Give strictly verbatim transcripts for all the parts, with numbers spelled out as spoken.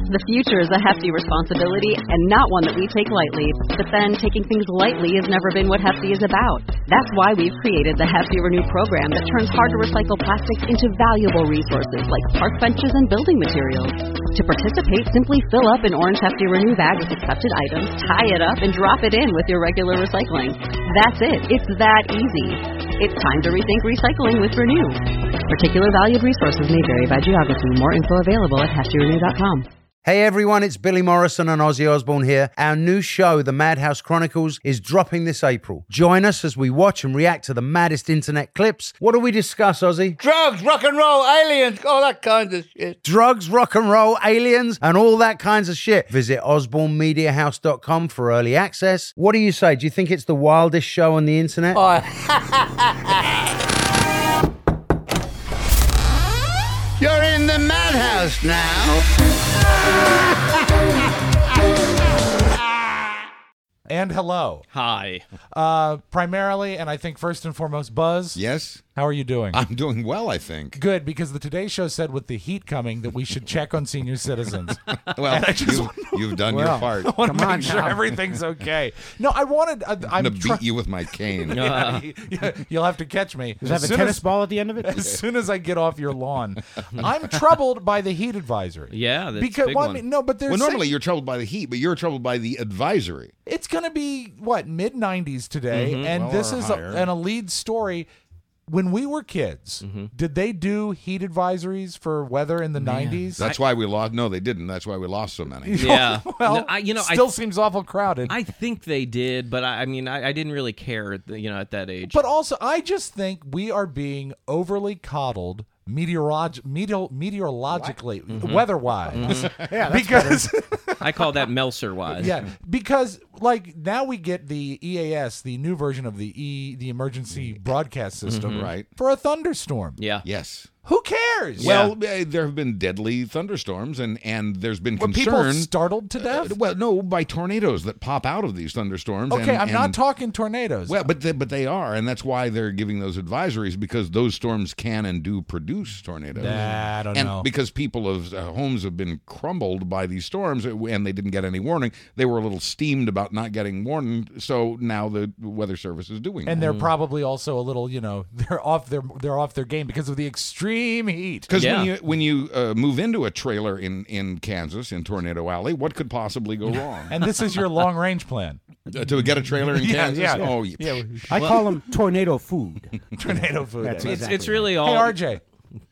The future is a hefty responsibility and not one that we take lightly. But then, taking things lightly has never been what Hefty is about. That's why we've created the Hefty Renew program that turns hard-to-recycle plastics into valuable resources like park benches and building materials. To participate, simply fill up an orange Hefty Renew bag with accepted items, tie it up, and drop it in with your regular recycling. That's it. It's that easy. It's time to rethink recycling with Renew. Particular valued resources may vary by geography. More info available at hefty renew dot com. Hey everyone, it's Billy Morrison and Ozzy Osbourne here. Our new show, The Madhouse Chronicles, is dropping this April. Join us as we watch and react to the maddest internet clips. What do we discuss, Ozzy? Drugs, rock and roll, aliens, all that kind of shit. Drugs, rock and roll, aliens, and all that kinds of shit. Visit osborne media house dot com for early access. What do you say? Do you think it's the wildest show on the internet? Oh. You're in the madhouse now. And hello. Hi. Uh, primarily, and I think first and foremost, Buzz. Yes? How are you doing? I'm doing well, I think. Good, because the Today Show said with the heat coming that we should check on senior citizens. Well, you, you've done well, your part. I want Come to make on sure now. everything's okay. No, I wanted... Uh, I'm I'm going to try- beat you with my cane. Yeah, yeah, you'll have to catch me. Does it have a soon tennis as- ball at the end of it? As soon as I get off your lawn. I'm troubled by the heat advisory. Yeah, that's because a big well, I one. mean, no, but there's Well, normally you're troubled by the heat, but you're troubled by the advisory. it's going to be what mid nineties today, Mm-hmm. and Well, this or is a, higher. an a lead story. When we were kids, Mm-hmm. did they do heat advisories for weather in the nineties? That's why we lost. No, they didn't. That's why we lost so many. Yeah. well, No, I- you know, I- still seems awful crowded. I think they did, but I, I mean, I, I didn't really care, at the, you know, at that age. but also, I just think we are being overly coddled meteorolog- meteor- meteorologically, weather-wise. Yeah, that's because I call that Melser wise. yeah, because like now we get the E A S, the new version of the E, the emergency broadcast system, Right. for a thunderstorm. Yeah. Yes. Who cares? Well, uh, there have been deadly thunderstorms, and, and there's been Were concern. people startled to death? Uh, well, no, by tornadoes that pop out of these thunderstorms. okay, and- I'm not and- talking tornadoes. Well, but they, but they are, and that's why they're giving those advisories, because those storms can and do produce tornadoes. Nah, I don't and know. because people of uh, homes have been crumbled by these storms, uh, and they didn't get any warning, they were a little steamed about not getting warned. So now the Weather Service is doing and that. they're probably also a little, you know, they're off their they're off their game because of the extreme heat. Because Yeah. when you when you uh, move into a trailer in, in Kansas, in Tornado Alley, what could possibly go wrong? And this is your long range plan. Uh, to get a trailer in Yeah, Kansas? yeah. Oh, y- Yeah, I call them tornado food. tornado food. That's Hey, It's, Exactly it's really all. R J,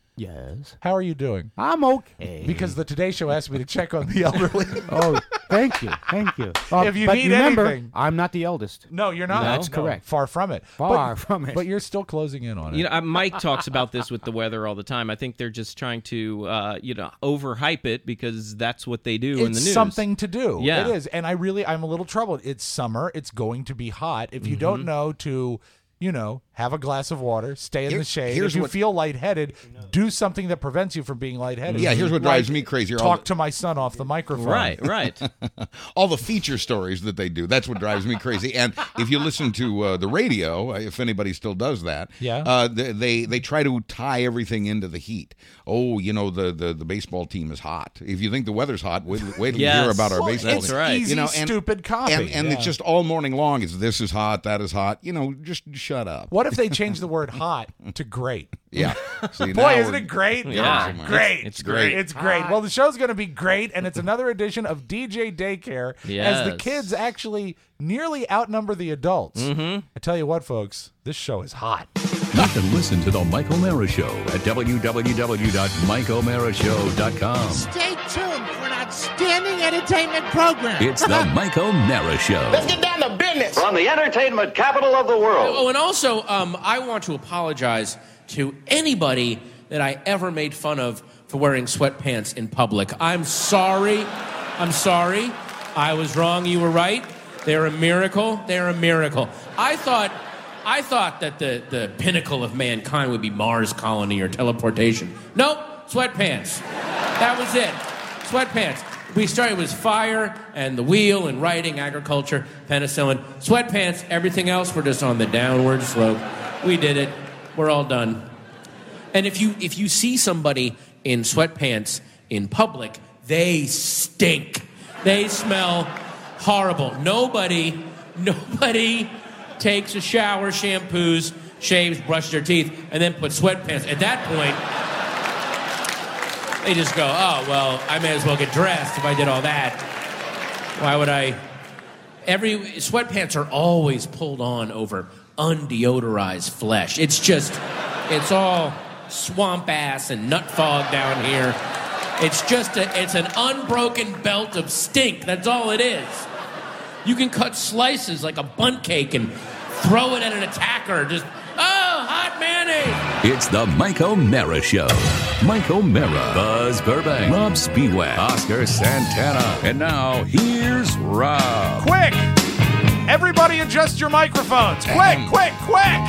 Yes. how are you doing? I'm okay. Because the Today Show asked me to check on the elderly. Oh, thank you. Thank you. Uh, If you but need remember, anything- I'm not the eldest. No, you're not. That's No, correct. Far from it. Far But- from it. But you're still closing in on it. You know, uh, Mike talks about this with the weather all the time. I think they're just trying to, uh, you know, overhype it because that's what they do in the it's news. something to do. Yeah. It is. And I really, I'm a little troubled. It's summer. It's going to be hot. If you don't know to, you know, have a glass of water, stay in Here- the shade. here's If you what- feel lightheaded, do something that prevents you from being lightheaded. Yeah, here's what drives Like, me crazy. All Talk the- to my son off the microphone. Right, right. all the feature stories that they do. That's what drives me crazy. And if you listen to uh, the radio, uh, if anybody still does that, Yeah. uh, they, they they try to tie everything into the heat. Oh, you know, the, the, the baseball team is hot. If you think the weather's hot, wait, wait till you hear Yes. about our Well, baseball it's team. right. easy, You know, and- stupid copy. And, and Yeah. it's just all morning long. It's this is hot, that is hot. You know, just shut up. What if they change the word hot to great? Yeah. See, Boy, now isn't we're- it great? Yeah. Great. It's great. It's great. Well, the show's going to be great, and it's another edition of D J Daycare as the Yes. kids actually nearly outnumber the adults. Mm-hmm. I tell you what, folks, this show is hot. You can listen to The Mike O'Mara Show at w w w dot mike o'mara show dot com. Stay tuned for an outstanding entertainment program. It's The Mike O'Mara Show. Let's get down to business. From the entertainment capital of the world. Oh, and also, um, I want to apologize to anybody that I ever made fun of for wearing sweatpants in public. I'm sorry. I'm sorry. I was wrong. You were right. They're a miracle. They're a miracle. I thought, I thought that the, the pinnacle of mankind would be Mars colony or teleportation. Nope, sweatpants. That was it. Sweatpants. We started with fire and the wheel and writing, agriculture, penicillin. Sweatpants. Everything else, we're just on the downward slope. We did it. We're all done. And if you if you see somebody in sweatpants in public, they stink. They smell horrible. Nobody, nobody takes a shower, shampoos, shaves, brushes their teeth, and then puts sweatpants. At that point, they just go, oh, well, I may as well get dressed if I did all that. Why would I? Every sweatpants are always pulled on over undeodorized flesh. It's just, it's all swamp ass and nut fog down here. It's just a, it's an unbroken belt of stink. That's all it is. You can cut slices like a bundt cake and throw it at an attacker. Just, oh, hot mayonnaise. It's the Mike O'Mara Show. Mike O'Mara, Buzz Burbank, Rob Spiewak, Oscar Santana. And now, here's Rob. Quick! Everybody adjust your microphones. Quick, quick, quick!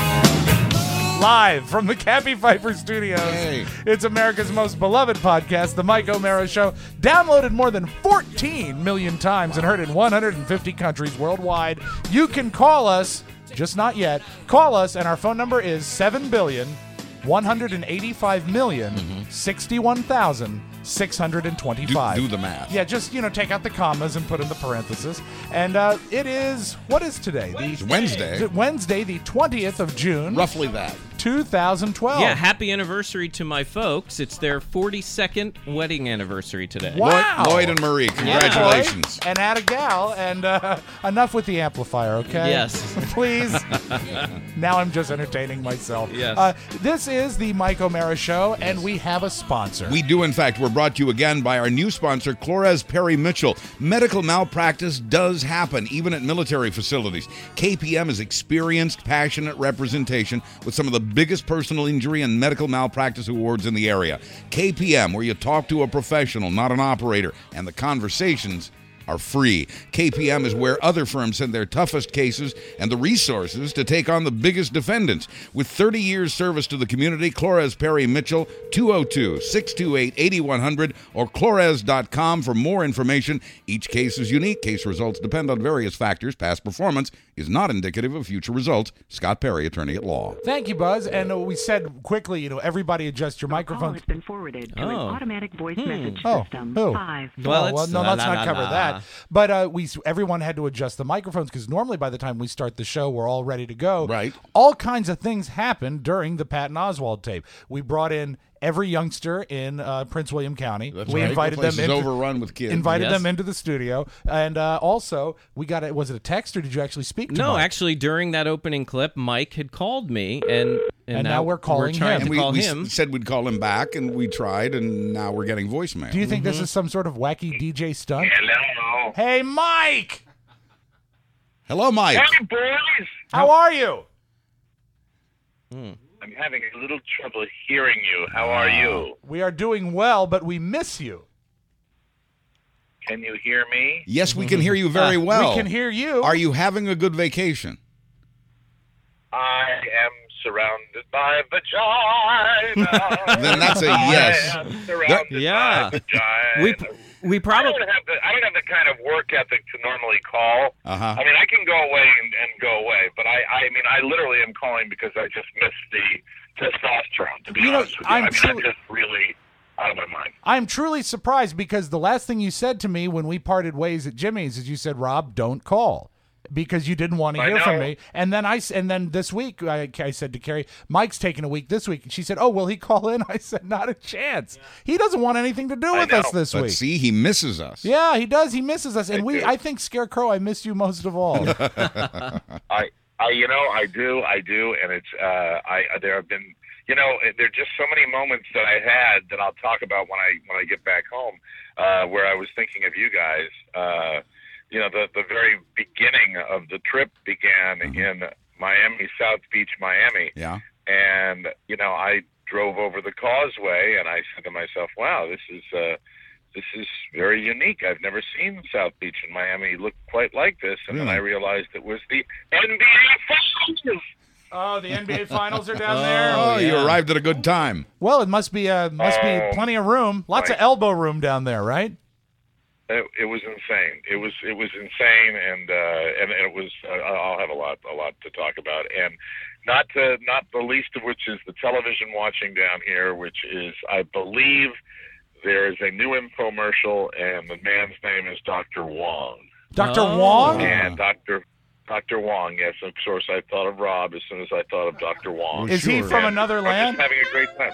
Live from the Cappy Pfeiffer Studios. Hey. It's America's most beloved podcast, The Mike O'Mara Show. Downloaded more than fourteen million times and heard in one hundred fifty countries worldwide. You can call us, just not yet. Call us, and our phone number is seven billion, one hundred eighty-five million, sixty-one thousand, six hundred twenty-five. Do, do the math. Yeah, just, you know, take out the commas and put in the parentheses. And uh, it is, what is today? The, It's Wednesday. Wednesday, the twentieth of June. Roughly that. two thousand twelve. Yeah, happy anniversary to my folks. It's their forty-second wedding anniversary today. Wow. Lloyd, Lloyd and Marie, congratulations. And add a gal, and uh, enough with the amplifier, okay? Yes. Please. Now I'm just entertaining myself. Yes. Uh, this is the Mike O'Mara Show, and we have a sponsor. We do, in fact. We're brought to you again by our new sponsor, Clores Perry Mitchell. Medical malpractice does happen, even at military facilities. K P M is experienced, passionate representation with some of the biggest personal injury and medical malpractice awards in the area. K P M, where you talk to a professional, not an operator, and the conversations are free. K P M is where other firms send their toughest cases and the resources to take on the biggest defendants. With thirty years service to the community, Clores Perry Mitchell, two oh two, six two eight, eight one zero zero or clores dot com for more information. Each case is unique. Case results depend on various factors. Past performance is not indicative of future results. Scott Perry, attorney at law. Thank you, Buzz. And uh, we said quickly, you know, everybody adjust your microphone. Call has been forwarded to an Oh. automatic voice Hmm. message Oh, system. who? Five. Well, Oh, well, it's no, la, let's la, not la, cover la. that. But uh, we everyone had to adjust the microphones because normally by the time we start the show, we're all ready to go. Right. All kinds of things happened during the Patton Oswalt tape. We brought in every youngster in uh, Prince William County. That's we right. invited The place them is into, overrun with kids. Invited Yes. them into the studio, and uh, also we got it. Was it a text or did you actually speak to No, Mike? actually, during that opening clip, Mike had called me, and and, And now we're calling trying him. to And we, call we him. s- said we'd call him back, and we tried, and now we're getting voicemail. Do you think Mm-hmm. this is some sort of wacky D J stunt? Hello. Hey, Mike, Hello, Mike. Hey, boys. how are you? I'm having a little trouble hearing you. How are you? We are doing well, but we miss you. Can you hear me? Yes, we can hear you very well. We can hear you. Are you having a good vacation? I am surrounded by vagina. Then that's a yes. I am surrounded Yeah. by vagina. We we I probably don't have the I don't have the kind of work ethic to normally call. Uh-huh. I mean, I can go away and, and go away, but I, I mean, I literally am calling because I just miss the testosterone. To be You know, honest with you, I'm I mean, truly- I'm just really out of my mind. I'm truly surprised because the last thing you said to me when we parted ways at Jimmy's is you said, "Rob, don't call," because you didn't want to I hear from know. me. And then I s- and then this week I, I said to Carrie, "Mike's taking a week this week." And she said, "Oh, will he call in?" I said, "Not a chance. He doesn't want anything to do I with us know. this But week." see, he misses us. Yeah, he does. He misses us, and I we. do. I think Scarecrow, I miss you most of all. I, I, you know, I do, I do, and it's, uh, I, there have been, you know, there are just so many moments that I had that I'll talk about when I when I get back home, uh, where I was thinking of you guys. Uh, you know, the the very beginning of the trip began in Miami, South Beach, Miami, Yeah. and you know, I drove over the causeway, and I said to myself, "Wow, this is." Uh, This is very unique. I've never seen South Beach in Miami look quite like this. And then Really? I realized it was the N B A Finals. Oh, the N B A Finals are down there. Oh, you yeah. arrived at a good time. Well, it must be uh, must be Oh, plenty of room, lots of right. elbow room down there, right? It, it was insane. It was it was insane, and uh, and, and it was. Uh, I'll have a lot a lot to talk about, and not to, not the least of which is the television watching down here, which is I believe there is a new infomercial, and the man's name is Doctor Wong. Doctor Oh. Wong? And Doctor Doctor Wong, yes. Of course, I thought of Rob as soon as I thought of Doctor Wong. Is he from And another I'm land? just having a great time.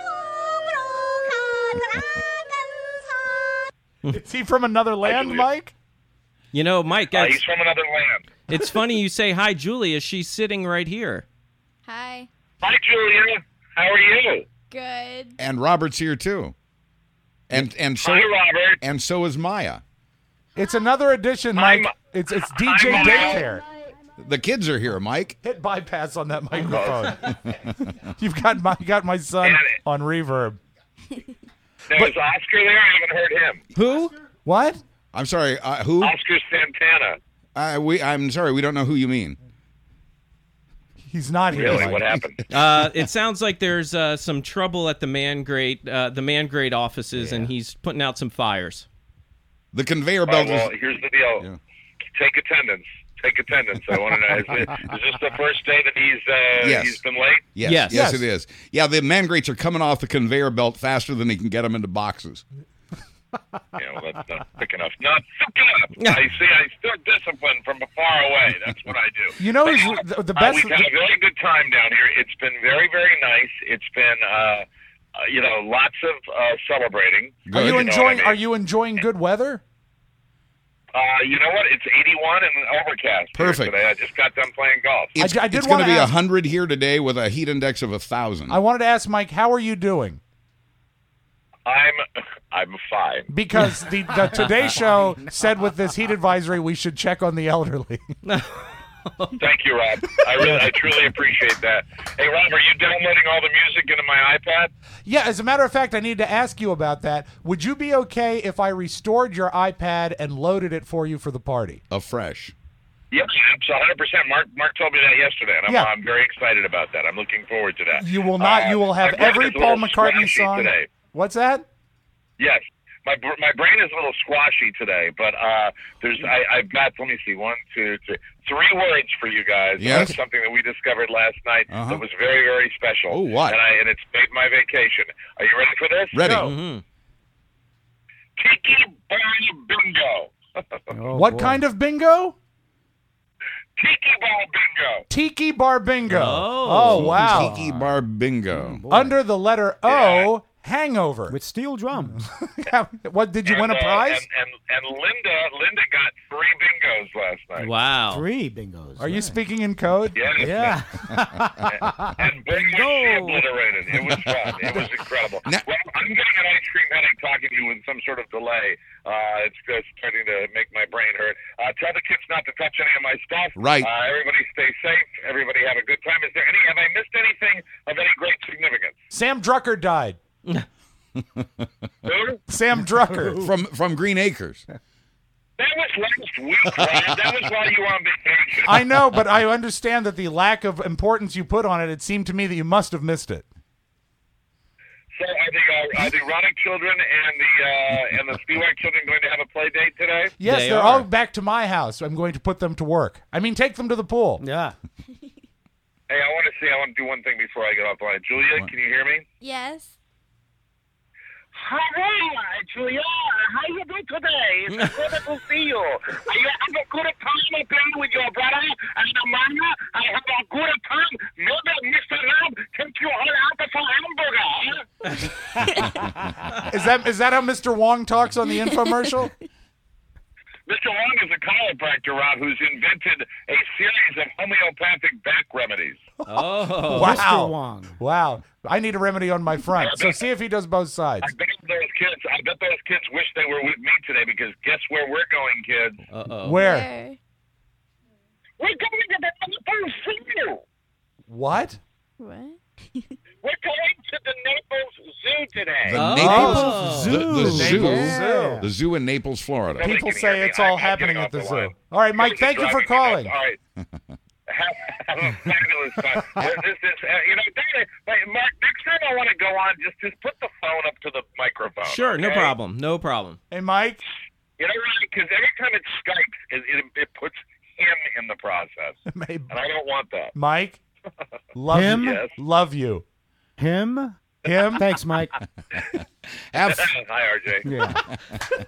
Is he from another land, Mike? You know, Mike, Uh, that's- he's from another land. it's funny you say hi, Julia. She's sitting right here. Hi. Hi, Julia. How are you? Good. And Robert's here too. And and so Hi, Robert. and so is Maya. It's another edition, Mike. I'm- It's it's D J I'm- Daycare. The kids are here, Mike. Hit bypass on that microphone. You've got my you got my son on reverb. Now, is Oscar there? I haven't heard him. Who? What? I'm sorry. Uh, who? Oscar Santana. Uh, we. I'm sorry. We don't know who you mean. He's not here. Really? Mike. What happened? Uh, it sounds like there's uh, some trouble at the man grade, uh, the man grade offices, and he's putting out some fires. The conveyor All belt right, well, is. here's the deal. Take attendance. Take attendance. I want to know, is, it, is this the first day that he's uh, Yes. he's been late? Yes, Yes. yes, Yes. it is. Yeah, the man grates are coming off the conveyor belt faster than he can get them into boxes. Yeah, well, that's not thick enough. Not thick enough. I see. I still discipline from far away. That's what I do. You know, But, he's- uh, the- the uh, best- we've had a very good time down here. It's been very, very nice. It's been, uh, uh, you know, lots of uh, celebrating. Are you know enjoying? what I mean? Are you enjoying good weather? Uh, you know what? It's eighty-one and overcast here Perfect. today. I just got done playing golf. It's, I did it's going to wanna be ask- one hundred here today with a heat index of one thousand. I wanted to ask Mike, how are you doing? I'm I'm fine. Because the, the Today Show said with this heat advisory, we should check on the elderly. Thank you, Rob. I really, I truly appreciate that. Hey, Rob, are you downloading all the music into my iPad? Yeah, as a matter of fact, I need to ask you about that. Would you be okay if I restored your iPad and loaded it for you for the party? Afresh. Yes, it's one hundred percent. Mark Mark told me that yesterday, and I'm, Yeah. I'm very excited about that. I'm looking forward to that. You will not. Uh, you will have my brain every is a Paul little McCartney squashy song. today. What's that? Yes, my br- my brain is a little squashy today, but uh, there's I, I've got let me see one, two, three, three words for you guys. Yes. That's something that we discovered last night Uh-huh. that was very very special. Oh, what? And I and it's made my vacation. Are you ready for this? Ready. Go. Mm-hmm. Tiki Bar Bingo. Oh, what boy. kind of bingo? Tiki Bar Bingo. Tiki Bar Bingo. Oh. wow. Tiki bar bingo. Boy. Under the letter O, hangover. With steel drums. What did you win a And, uh, prize? and, and and Linda Linda got three bingos last night. Wow. Three bingos. Are you right. speaking in code? Yes. Yeah. And boy, was she obliterated. It was fun. It was incredible. Now- Well, I'm getting an ice cream headache talking to you with some sort of delay. Uh, it's just starting to make my brain hurt. Uh, tell the kids not to touch any of my stuff. Right. Uh, everybody stay safe. Everybody have a good time. Is there any? Have I missed anything of any great significance? Sam Drucker died. Who? Sam Drucker. From from Green Acres. That was last week, Ryan. That was while you were on vacation. I know, but I understand that the lack of importance you put on it, it seemed to me that you must have missed it. So are the uh, are the Ronick children and the uh, and the Spiewak children going to have a play date today? Yes, They they're are. all back to my house. I'm going to put them to work. I mean, take them to the pool. Yeah. Hey, I want to see. I want to do one thing before I get off the line. Julia, can you hear me? Yes. Hi, Julia. How you doing today? It's good to see you. Are you having a good time up there with your brother and your mama? I have a good time. Maybe Mister Rob take you all out for hamburger, huh? Is that is that how Mister Wong talks on the infomercial? Mister Wong is a chiropractor, Rob, who's invented a series of homeopathic back remedies. Oh. Wow. Mister Wong. Wow. I need a remedy on my front. So see if he does both sides. I bet those kids. I bet those kids wish they were with me today because guess where we're going, kids? Uh-oh. Where? Where? We're going to the Naples Zoo. What? What? We're going to the Naples Zoo today. The Oh. Naples The- the, the the zoo. Naples Zoo. The zoo in Naples, Florida. Nobody People can say hear me. it's all I'm happening getting at the off zoo. line. All right, Mike, This is thank you for driving me calling. nuts. All right. Have, have a fabulous time. Well, this is, uh, you know, Dana, wait, Mark, next time I want to go on, just just put the phone up to the microphone. Sure, no okay? problem. No problem. Hey, Mike. You know, because every time it Skypes, it, it, it puts him in the process, Hey, and I don't want that. Mike. Love Him? you. Yes. Love you. Him? Him? Thanks, Mike. Have Hi, R J. Yeah.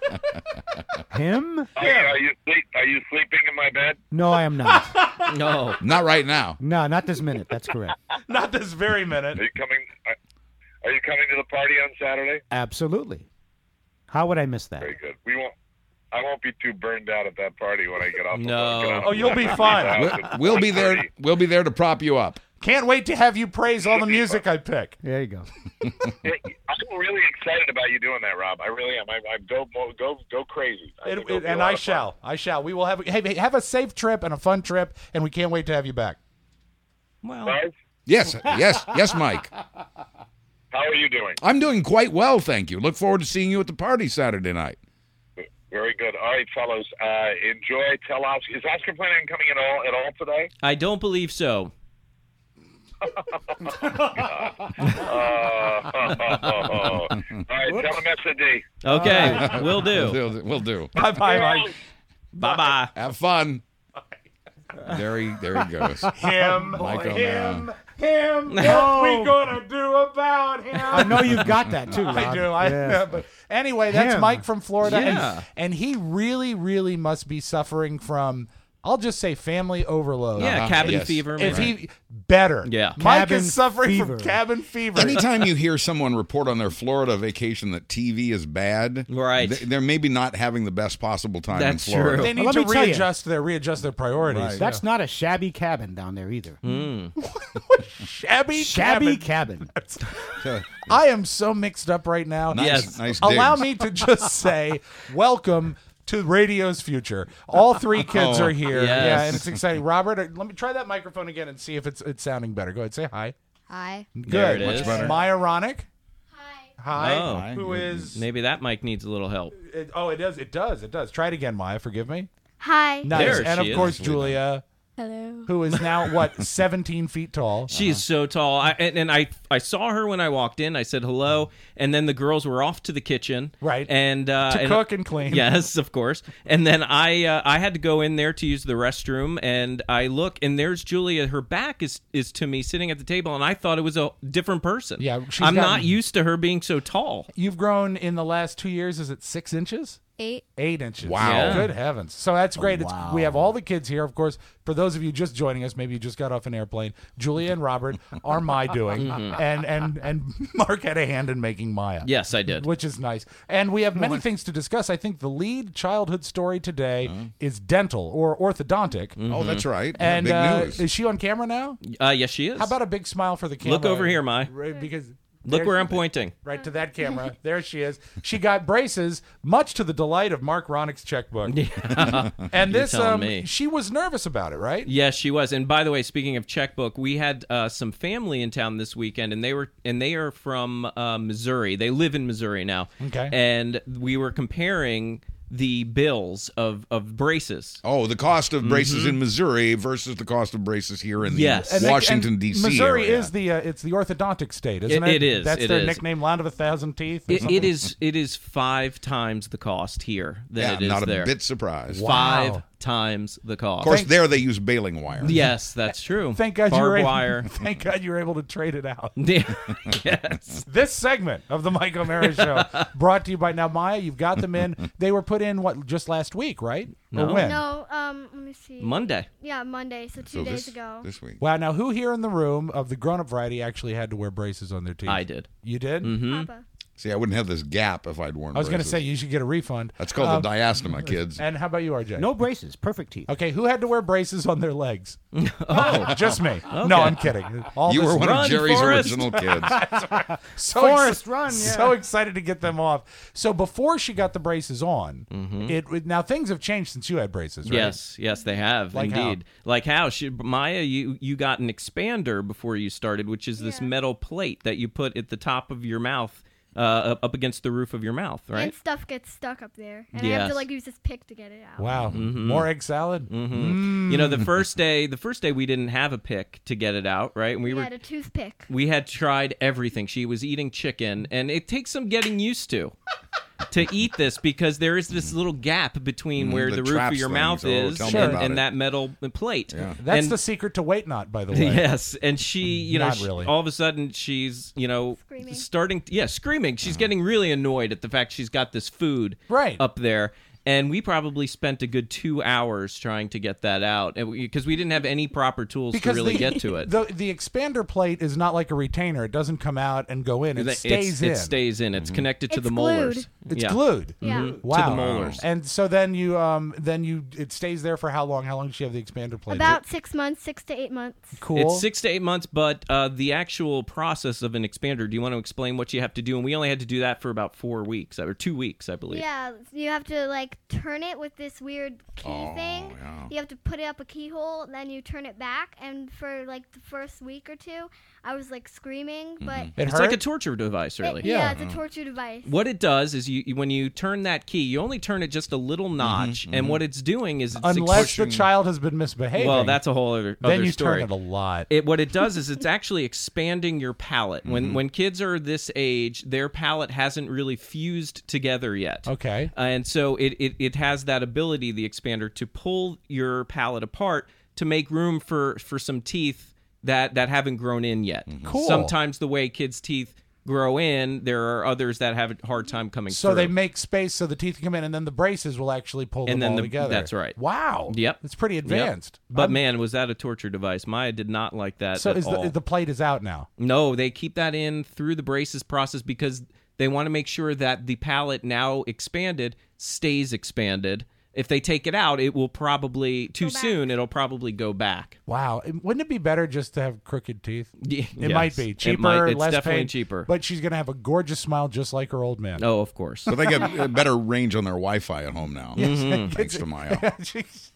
Him? Are, you- are you sleep? Are you sleeping in my bed? No, I am not. No. Not right now. No, not this minute. That's correct. Not this very minute. Are you coming? Are, are you coming to the party on Saturday? Absolutely. How would I miss that? Very good. We won't. I won't be too burned out at that party when I get off. No. The, get off Oh, you'll be fine. We'll, we'll be there. We'll be there to prop you up. Can't wait to have you praise all the music I pick. There you go. I'm really excited about you doing that, Rob. I really am. I, I go go go crazy. I It- think it'll it- be a and lot I of fun. shall. I shall. We will have hey, have a safe trip and a fun trip, and we can't wait to have you back. Well, Guys, Yes, yes, yes, Mike. how are you doing? I'm doing quite well, thank you. Look forward to seeing you at the party Saturday night. Very good. All right, fellows. Uh, enjoy. Tell Oscar. Is Oscar planning on coming at all at all today? I don't believe so. Uh, all right, tell him S D. Okay, will do. We'll, we'll do. Bye bye, Mike. Bye bye. Have fun. There he, there he goes. Him, Mike him, O'Mara. him. What we gonna do about him? I know you've got that too, Rob. I do. I, Yeah. but anyway, that's Him. Mike from Florida, Yeah. and, and he really, really must be suffering from, I'll just say, family overload. Yeah, Uh-huh. cabin Yes. fever. If maybe. he better, Yeah. Mike Cabin is suffering fever. from cabin fever. Anytime you hear someone report on their Florida vacation that T V is bad, Right. they- they're maybe not having the best possible time That's in Florida. true. They need Well, to let me tell you. readjust their readjust their priorities. Right. That's not a shabby cabin down there either. Mm. shabby, Shabby cabin. cabin. I am so mixed up right now. Nice, Yes. nice Allow digs. me to just say, welcome to radio's future. All three kids Oh, are here. yes. Yeah, and it's exciting. Robert, uh, let me try that microphone again and see if it's it's sounding better. Go ahead, say hi. Hi. Good. There it is. Much better. Maya Ronick. Hi. Oh. Hi. Who is? Maybe that mic needs a little help. It, oh, it does. It does. It does. Try it again, Maya. Forgive me. Hi. Nice. There and she of course, is. Julia, Hello. who is now what, seventeen feet tall. She's so tall. I, and, and I I saw her when I walked in. I said hello, and then the girls were off to the kitchen, Right. And uh, To and- cook and clean. Yes, of course. And then I uh, I had to go in there to use the restroom, and I look, and there's Julia. Her back is is to me, sitting at the table, and I thought it was a different person. Yeah, she's I'm gotten- not used to her being so tall. You've grown in the last two years. Is it six inches? Eight. Eight inches. Wow. Yeah. Good heavens. So that's great. It's, wow. we have all the kids here. Of course, for those of you just joining us, maybe you just got off an airplane, Julia and Robert are my doing. and, and, and Mark had a hand in making Maya. Yes, I did. Which is nice. And we have many things to discuss. I think the lead childhood story today is dental or orthodontic. Oh, that's right. Yeah, And big uh, news. is she on camera now? Uh, yes, she is. How about a big smile for the camera? Look over here, Mai. Right, because Look there- where I'm pointing. Right to that camera. There she is. She got braces, much to the delight of Mark Ronick's checkbook. And You're this, telling um, me. she was nervous about it, right? Yes, she was. And by the way, speaking of checkbook, we had uh, some family in town this weekend, and they were and they are from uh, Missouri. They live in Missouri now. Okay. And we were comparing the bills of, of braces. Oh, the cost of braces in Missouri versus the cost of braces here in the Yes. And they- Washington, and D C Missouri area. is the uh, it's the orthodontic state, isn't it? It- it is, That's it their is. nickname, Land of a Thousand Teeth. or It, something? it is it is five times the cost here than yeah, it is not a there. bit surprised. Five Wow. times the cost. Of course, Thank- there they use baling wire. Yes, that's true. Thank God you Barbed were able, wire. Thank God you were able to trade it out. Yeah, yes. This segment of the Mike O'Mara Show brought to you by now Maya. You've got them in. They were put in what just last week, right? No. Or when? No, um, let me see. Monday. Yeah, Monday, so two So days this, ago. this week. Wow. Now, who here in the room of the grown-up variety actually had to wear braces on their teeth? I did. You did? Mm-hmm. Papa. See, I wouldn't have this gap if I'd worn I was going to braces. say you should get a refund. That's called Um, the diastema, kids. And how about you, R J? No braces. Perfect teeth. Okay, who had to wear braces on their legs? Oh, Just me. No, I'm kidding. All You this- were one Run, of Jerry's Forrest. original kids. so Forrest, exci- run, yeah. So excited to get them off. So before she got the braces on, it, it now things have changed since you had braces, right? yes, yes, they have Like how? indeed. Like how? She, Maya, you you got an expander before you started, which is this Yeah. metal plate that you put at the top of your mouth, uh, up against the roof of your mouth, right? And stuff gets stuck up there. And I have Yes. to, like, use this pick to get it out. Wow. Mm-hmm. More egg salad. Mm-hmm. You know, the first day, the first day we didn't have a pick to get it out, right? And we We were had a toothpick. we had tried everything. She was eating chicken, and it takes some getting used to. to eat this because there is this little gap between Mm, where the the, roof of traps your things. mouth Oh, is tell me and, about and it. that metal plate. Yeah. That's And- the secret to weight not, by the way. Yes, and she, you know, Not she- really. all of a sudden she's, you know, Screaming. starting, yeah, screaming. She's getting really annoyed at the fact she's got this food Right. up there. And we probably spent a good two hours trying to get that out because we, we didn't have any proper tools Because to really the, get to it. The, the expander plate is not like a retainer. It doesn't come out and go in. It It's- stays in. It stays in. It's connected to It's the glued. molars. It's Yeah. glued. Yeah. Mhm. Wow. To the molars. And so then you um then you it stays there for how long? How long does she have the expander plate? About six months, six to eight months. Cool. It's six to eight months, but uh, the actual process of an expander, do you want to explain what you have to do? And we only had to do that for about four weeks, or two weeks, I believe. Yeah, you have to like turn it with this weird key Oh, thing. yeah. You have to put it up a keyhole, then you turn it back. And for like the first week or two, I was like screaming, but It It's hurt? like a torture device, it- really. yeah, Yeah. it's a torture device. What it does is you, you when you turn that key, you only turn it just a little notch, and what it's doing is it's Unless the pushing- child has been misbehaving. Well, that's a whole other, then other you story. turn it a lot. It, what it does is it's actually expanding your palate. When when kids are this age, their palate hasn't really fused together yet. Okay. Uh, and so it, it, it has that ability, the expander, to pull your palate apart to make room for, for some teeth that, that haven't grown in yet. Cool. Sometimes the way kids' teeth grow in, there are others that have a hard time coming So through. they make space so the teeth can come in, and then the braces will actually pull them And then all the- together. that's right. Wow. Yep. It's pretty Yep. advanced. But I'm- man, was that a torture device. Maya did not like that so at is all. the the plate is out now. No, they keep that in through the braces process because they want to make sure that the palate, now expanded, stays expanded. If they take it out, it will probably, too soon, it'll probably go back. Wow. Wouldn't it be better just to have crooked teeth? Yeah, It yes. might be It cheaper, might- it's less definitely pain, cheaper. But she's gonna have a gorgeous smile, just like her old man. Oh, of course. So they get a better range on their Wi-Fi at home now. Yes, Mm-hmm. Thanks to Maya. Jeez.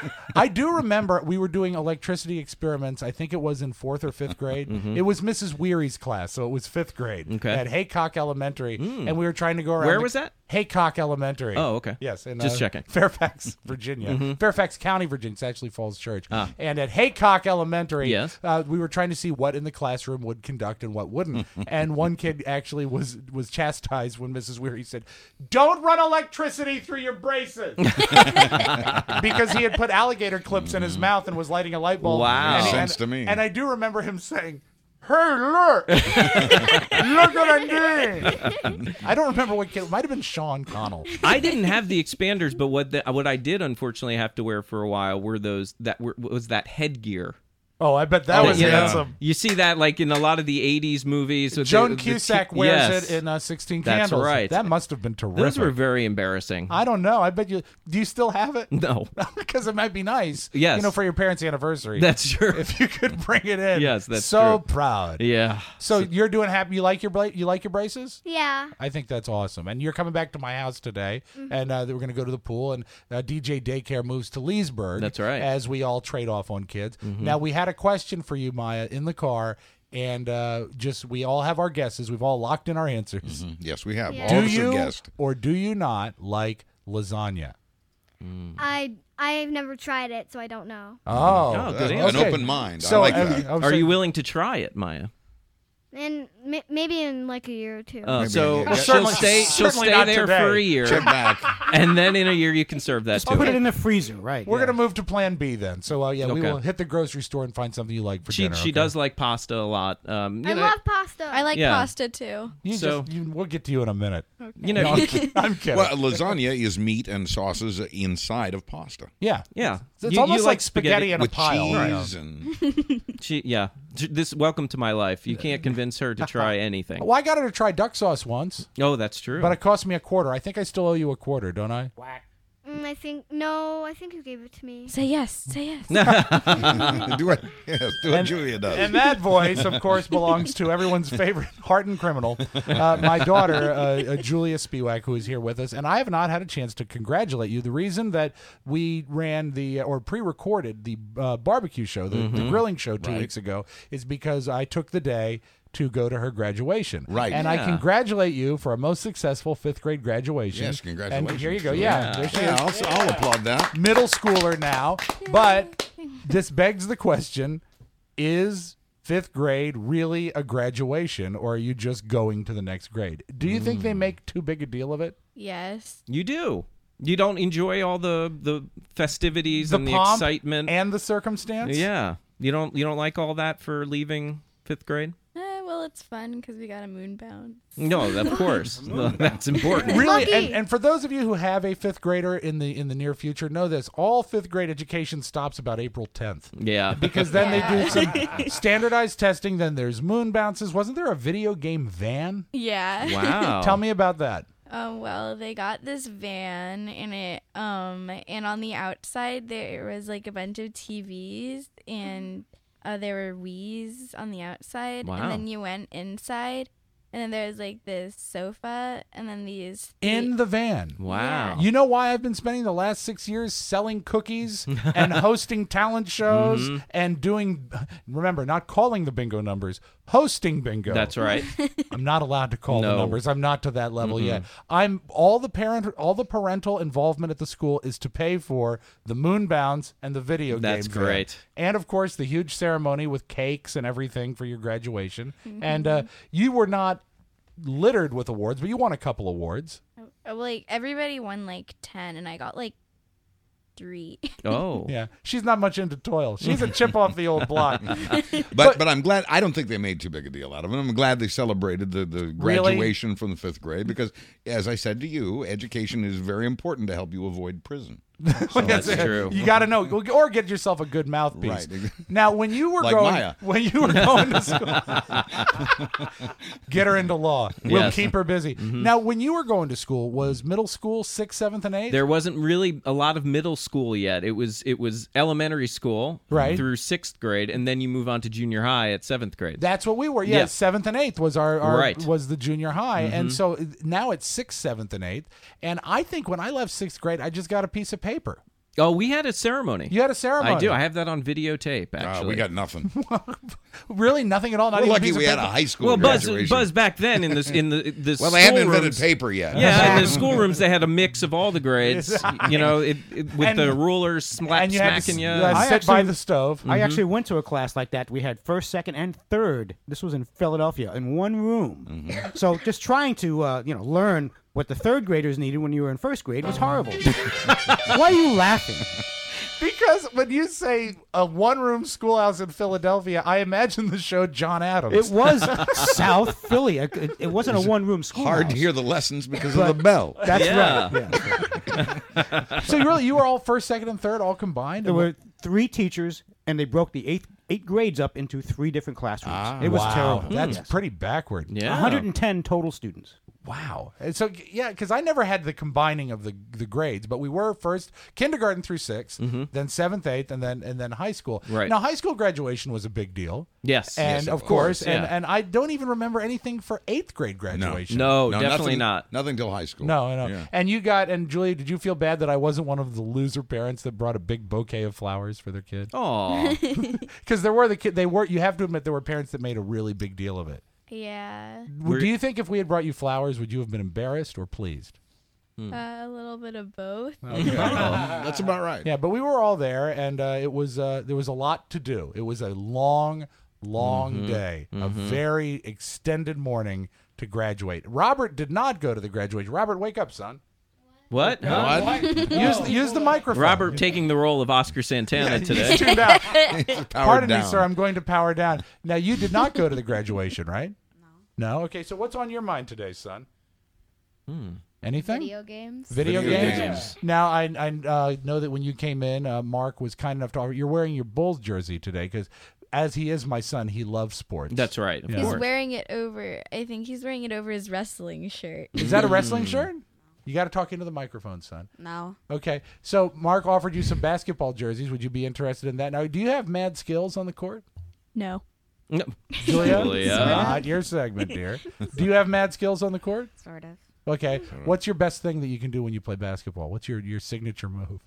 I do remember we were doing electricity experiments. I think it was in fourth or fifth grade. It was Missus Weary's class, so it was fifth grade Mm-hmm. Okay. at Haycock Elementary, and we were trying to go around. Where the- was that? Haycock Elementary. Oh, okay. Yes, in Just uh, checking. Fairfax, Virginia, Mm-hmm. Fairfax County, Virginia. It's actually Falls Church. Ah. And at Haycock Elementary, Yes. uh, we were trying to see what in the classroom would conduct and what wouldn't. And one kid actually was was chastised when Missus Weary said, "Don't run electricity through your braces," because he had put alligator clips in his mouth and was lighting a light bulb. Wow. And, he- Makes sense and- to me. And I do remember him saying, "Hey, look! Look what I'm doing!" I don't remember what kid. It might have been Sean Connell. I didn't have the expanders, but what the, what I did unfortunately have to wear for a while were those that were was that headgear. Oh, I bet that was you know, handsome. You see that like in a lot of the eighties movies. with Joan the- the Cusack ki- wears yes. it in uh, sixteen That's Candles. right. That must have been terrific. Those were very embarrassing. I don't know. I bet you. Do you still have it? No. Because it might be nice. Yes. You know, for your parents' anniversary. That's true. If you could bring it in. Yes, that's so true. proud. Yeah. So you're doing happy. You like your bla- you like your braces? Yeah. I think that's awesome. And you're coming back to my house today, and uh, we're going to go to the pool. And uh, D J Daycare moves to Leesburg. That's right. As we all trade off on kids. Now we had a question for you, Maya, in the car, and uh, just we all have our guesses. We've all locked in our answers. Yes, we have. Yeah. All Do of us you have guessed. or do you not like lasagna? I I've never tried it, so I don't know. Oh, Oh, good An answer. open mind. I So, like uh, that. I was Are saying- you willing to try it, Maya? And m- maybe in like a year or two. Uh, Maybe so in a year. she'll Certainly- stay. She'll certainly stay not there today. for a year, Check back. and then in a year you can serve that to Put her. it in the freezer, right? We're yeah. gonna move to Plan B then. So uh, yeah, we Okay. will hit the grocery store and find something you like for She dinner. she okay? does like pasta a lot. Um, you I know, love pasta. I like Yeah. pasta too. You so- just, you, we'll get to you in a minute. you know. No, I'm kidding. I'm kidding. Well, lasagna is meat and sauces inside of pasta yeah, yeah, it's You- almost you like spaghetti, in a with pile. cheese and She yeah. J- This welcome to my life. You can't convince her to try anything. Well, I got her to try duck sauce once, Oh, that's true. but it cost me a quarter. I think I still owe you a quarter, don't I? Mm, I think no. I think you gave it to me. Say yes. Say yes. do it. Yes, do what Julia does. And that voice, of course, belongs to everyone's favorite hardened criminal, uh, my daughter, uh, uh, Julia Spiewak, who is here with us. And I have not had a chance to congratulate you. The reason that we ran the, or pre-recorded the uh, barbecue show, the, the grilling show two Right. weeks ago, is because I took the day to go to her graduation. Right. And I Yeah. congratulate you for a most successful fifth grade graduation. Yes, congratulations. And here you go. to Yeah, her. there she Yeah, is. I'll, I'll applaud that. Middle schooler now. But this begs the question, is fifth grade really a graduation, or are you just going to the next grade? Do you think they make too big a deal of it? Yes. You do. You don't enjoy all the the festivities The and the pomp excitement and the circumstance. Yeah. You don't you don't like all that for leaving fifth grade? Eh, well, it's fun because we got a moon bounce. No, of course. No, that's important. Really, and, and for those of you who have a fifth grader in the in the near future, know this: all fifth grade education stops about April tenth. Yeah, because then they do some standardized testing. Then there's moon bounces. Wasn't there a video game van? Yeah. Wow. Tell me about that. Um, well, they got this van and it um and on the outside there was like a bunch of T Vs and uh, there were Wii's on the outside. Wow. And then you went inside and then there was like this sofa and then these In the van. Wow. You know why I've been spending the last six years selling cookies and hosting talent shows Mhm. and doing, remember, not calling the bingo numbers, hosting bingo. That's right. I'm not allowed to call the No. numbers. I'm not to that level Mm-mm. yet. I'm all the parent, all the parental involvement at the school is to pay for the moon bounce and the video That's game van. great. And of course, the huge ceremony with cakes and everything for your graduation. And uh, you were not littered with awards, but you won a couple awards. Uh, Like everybody won like ten and I got like three. Oh. Yeah. She's not much into toil. She's a chip off the old block. But but I'm glad. I don't think they made too big a deal out of it. I'm glad they celebrated the, the Really? graduation from the fifth grade because, as I said to you, education is very important to help you avoid prison. So- That's true. You got to know, or get yourself a good mouthpiece. Right. Now, when you were Like going, Maya. when you were going to school, get her into law. We'll Yes. keep her busy. Now, when you were going to school, was middle school sixth, seventh, and eighth? There wasn't really a lot of middle school yet. It was it was elementary school Right. through sixth grade, and then you move on to junior high at seventh grade. That's what we were. Yeah, Yeah. seventh and eighth was our, our Right. was the junior high, and Mhm. so now it's sixth, seventh, and eighth. And I think when I left sixth grade, I just got a piece of paper. Oh, we had a ceremony. You had a ceremony. I do. I have that on videotape. Ah, Actually, we got nothing. Really, nothing at all. Not We're even a lucky piece of we had a paper? high school Well, Buzz, graduation. Buzz back then in the in the the Well, they hadn't invented schoolrooms- paper yet. Yeah, in the schoolrooms they had a mix of all the grades. You know, it, it, with And- the rulers slap, and you had to smacking you. s- you had to I sit by actually- the stove. I Mhm. actually went to a class like that. We had first, second, and third. This was in Philadelphia in one room. Mm-hmm. So just trying to uh, you know learn what the third graders needed when you were in first grade was horrible. Why are you laughing? Because when you say a one-room schoolhouse in Philadelphia, I imagine the show John Adams. It was South Philly. It, it- it wasn't a one-room schoolhouse. Hard to hear the lessons because But- of the bell. That's Yeah. right. Yeah. So you really, you were all first, second, and third all combined. There were three teachers, and they broke the eight eight grades up into three different classrooms. Ah. it was Wow, terrible. That's Yes. pretty backward. Yeah. one hundred ten total students. Wow. And so yeah, because I never had the combining of the the grades, but we were first kindergarten through sixth, then seventh, eighth, and then and then high school. Right. Now high school graduation was a big deal. Yes. And Yes, of, of course, course, and, yeah. and I don't even remember anything for eighth grade graduation. No, No, definitely nothing, not. Nothing till high school. No, no. Yeah. And you got, and Julia, did you feel bad that I wasn't one of the loser parents that brought a big bouquet of flowers for their kid? Oh, Because there were the kid, they were. You have to admit there were parents that made a really big deal of it. Yeah. Would- Do you think if we had brought you flowers, would you have been embarrassed or pleased? Uh, a little bit of both. That's about right. Yeah, but we were all there, and uh, it was uh, there was a lot to do. It was a long, long Mhm. day, a Mhm. very extended morning to graduate. Robert did not go to the graduation. Robert, wake up, son. what? What? Use use the microphone. Robert taking the role of Oscar Santana today. He's tuned out. Powered Pardon me, down. sir. I'm going to power down. Now, you did not go to the graduation, right? No. No. Okay. So, what's on your mind today, son? Hmm. Anything? Video games. Video, Video games. games. Now, I I uh, know that when you came in, uh, Mark was kind enough to offer. You're wearing your Bulls jersey today because, as he is my son, he loves sports. That's right. Of Yeah. He's course. wearing it over. I think he's wearing it over his wrestling shirt. Is that a wrestling shirt? You got to talk into the microphone, son. No. Okay. So, Mark offered you some basketball jerseys. Would you be interested in that? Now, do you have mad skills on the court? No. No. Julia? Julia. Not your segment, dear. Do you have mad skills on the court? Sort of. Okay. What's your best thing that you can do when you play basketball? What's your, your signature move?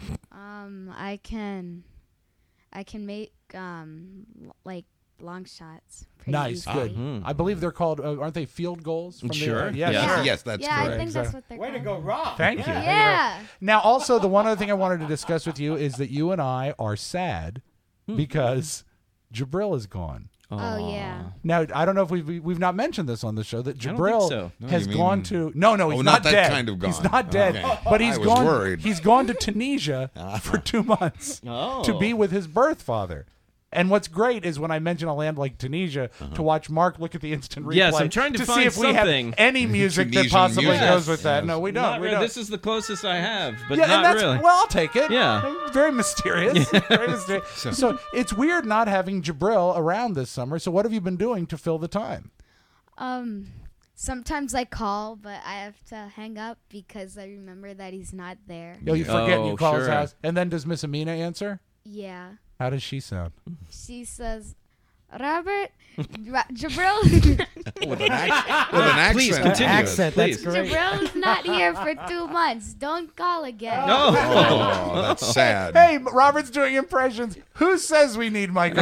Um, I can, I can make um l- like long shots. Pretty Nice. easy. Good. Mhm. I believe they're called, uh, aren't they field goals? From Sure. The, yeah, Yeah. sure. Yes, that's yeah, correct. I think that's what they're Way to called. go, Rob. Thank you. Yeah. Now, also, the one other thing I wanted to discuss with you is that you and I are sad because Jabril is gone. Oh, yeah. Now, I don't know if we've we've not mentioned this on the show that I don't Jabril think so. No, has you mean- gone to no, no, he's Oh, not, not that dead. kind of He's gone. not dead, Okay. but he's I was gone. worried. He's gone to Tunisia for two months Oh. to be with his birth father. And what's great is when I mention a land like Tunisia to watch Mark look at the instant replay. Yes, I'm trying to see find if we something. have any music that Tunisian possibly music. goes with that. Yes. No, we don't. Not we really. don't. This is the closest I have, but yeah, not and that's really. well, I'll take it. Yeah. very mysterious. Very mysterious. So it's weird not having Jabril around this summer. So what have you been doing to fill the time? Um, sometimes I call, but I have to hang up because I remember that he's not there. Yo, you forget and you Oh, call his sure. house, and then does Miss Amina answer? Yeah. How does she sound? She says, Robert, Ra- Jabril, With an, ac- with an accent. Please continue. Accent, that's Please. great. Jabril's not here for two months. Don't call again. No. Oh, that's sad. Hey, Robert's doing impressions. Who says we need Mike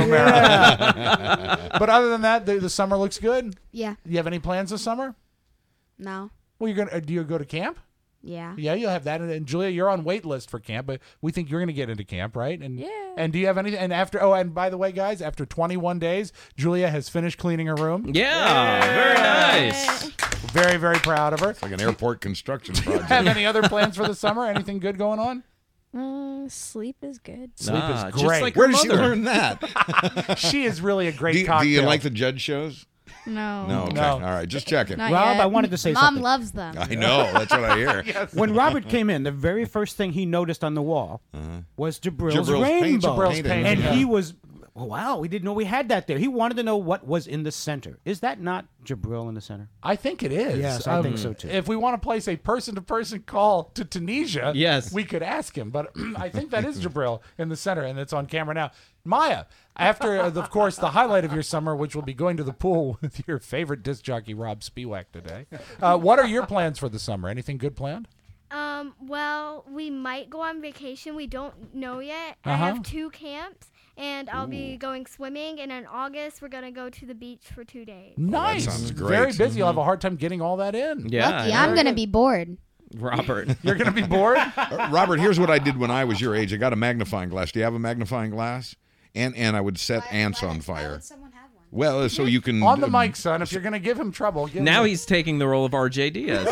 O'Mara? But other than that, the, the summer looks good. Yeah. You have any plans this summer? No. Well, you're gonna. Uh, do you go to camp? Yeah. Yeah, you'll have that. And, and Julia, you're on wait list for camp, but we think you're going to get into camp, right? And Yeah. And do you have anything? And after, oh, and by the way, guys, after twenty-one days, Julia has finished cleaning her room. Yeah, very nice. Very, very proud of her. Like an airport construction Have project. any other plans for the summer? Anything good going on? Uh, sleep is good. Sleep Ah, is just great. like Where her did she mother. learn that? She is really a great do, you, do cocktail. you like the judge shows? No. No, okay. No. All right, just checking. Not Rob, yet. I wanted to say Mom something. loves them. I know, that's what I hear. Yes. When Robert came in, the very first thing he noticed on the wall was Jabril's, Jabril's paint- rainbow. Jabril's painting. painting, and yeah. he was, oh, wow, we didn't know we had that there. He wanted to know what was in the center. Is that not Jabril in the center? I think it is. Um, Yes, I think so, too. If we want to place a person-to-person call to Tunisia, Yes. we could ask him. But I think that is Jabril in the center, and it's on camera now. Maya, after, uh, of course, the highlight of your summer, which will be going to the pool with your favorite disc jockey, Rob Spiewak, today. Uh, what are your plans for the summer? Anything good planned? Um, well, we might go on vacation. We don't know yet. I Uh-huh. have two camps, and I'll be going swimming. And in August, we're going to go to the beach for two days. Nice. sounds great. Very busy. You'll have a hard time getting all that in. Yeah. Lucky, I I'm know. going to be bored. Robert. You're going to be bored? Uh, Robert, here's what I did when I was your age. I got a magnifying glass. Do you have a magnifying glass? And and I would set ants on fire. Someone have one. Well, so you can On the mic, son. If you're going to give him trouble, give Now him. he's taking the role of R J Diaz.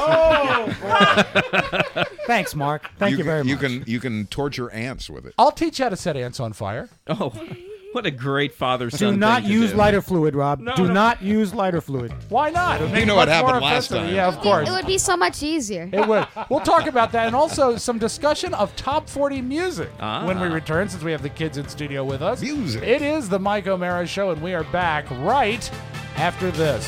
Thanks, Mark. Thank you, very You much. can you can torture ants with it. I'll teach you how to set ants on fire. Oh, what a great father-son Do not thing to use do. lighter fluid, Rob. No, do no. not use lighter fluid. Why not? It'll make know it what much more happened last offensive. time. Yeah, of course. It would be so much easier. It would. We'll talk about that and also some discussion of top forty music Ah. when we return, since we have the kids in studio with us. Music. It is the Mike O'Mara Show, and we are back right after this.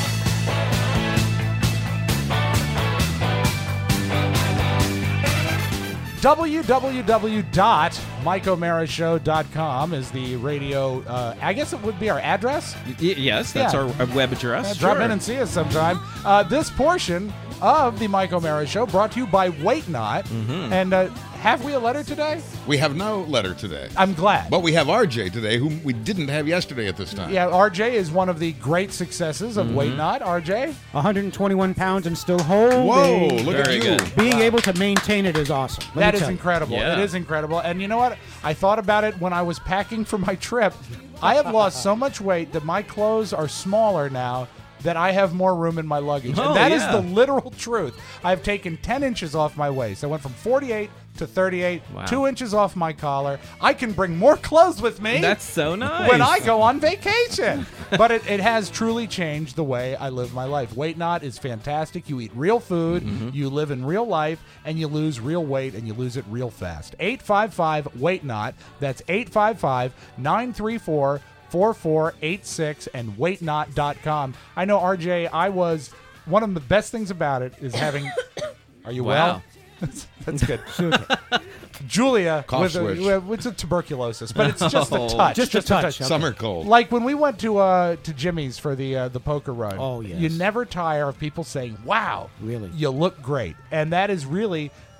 w w w dot mike o'mara show dot com is the radio, uh, I guess it would be our address. Y- yes, that's Yeah. our, our web address. Uh, sure. Drop in and see us sometime. Uh, this portion of the Mike O'Mara Show brought to you by Wait Not. Mm-hmm. And uh, have we a letter today? We have no letter today. I'm glad. But we have R J today, whom we didn't have yesterday at this time. Yeah, R J is one of the great successes of Wait Not. R J? one hundred twenty-one pounds and still holding. Whoa, look at Very you. good. Being able to maintain it is awesome. Let That me is tell you. incredible. Yeah. It is incredible. And you know what? I thought about it when I was packing for my trip. I have lost so much weight that my clothes are smaller now that I have more room in my luggage. Oh, and that is yeah. the literal truth. I've taken ten inches off my waist. I went from forty-eight to thirty-eight, Wow. two inches off my collar. I can bring more clothes with me. That's so nice. When I go on vacation. But it, it has truly changed the way I live my life. Wait Not is fantastic. You eat real food, Mm-hmm. you live in real life, and you lose real weight, and you lose it real fast. eight five five wait not. That's eight five five, nine three four, four four eight six and wait not dot com. I know, R J, I was, one of the best things about it is having, are you Wow. well? That's, that's good. Julia Cough with switch. a, with a tuberculosis, but it's just a Oh. touch. Just a touch. Summer cold. Like when we went to uh, to Jimmy's for the uh, the poker run. Oh, yes. You never tire of people saying, "Wow, Really? you look great," and that is really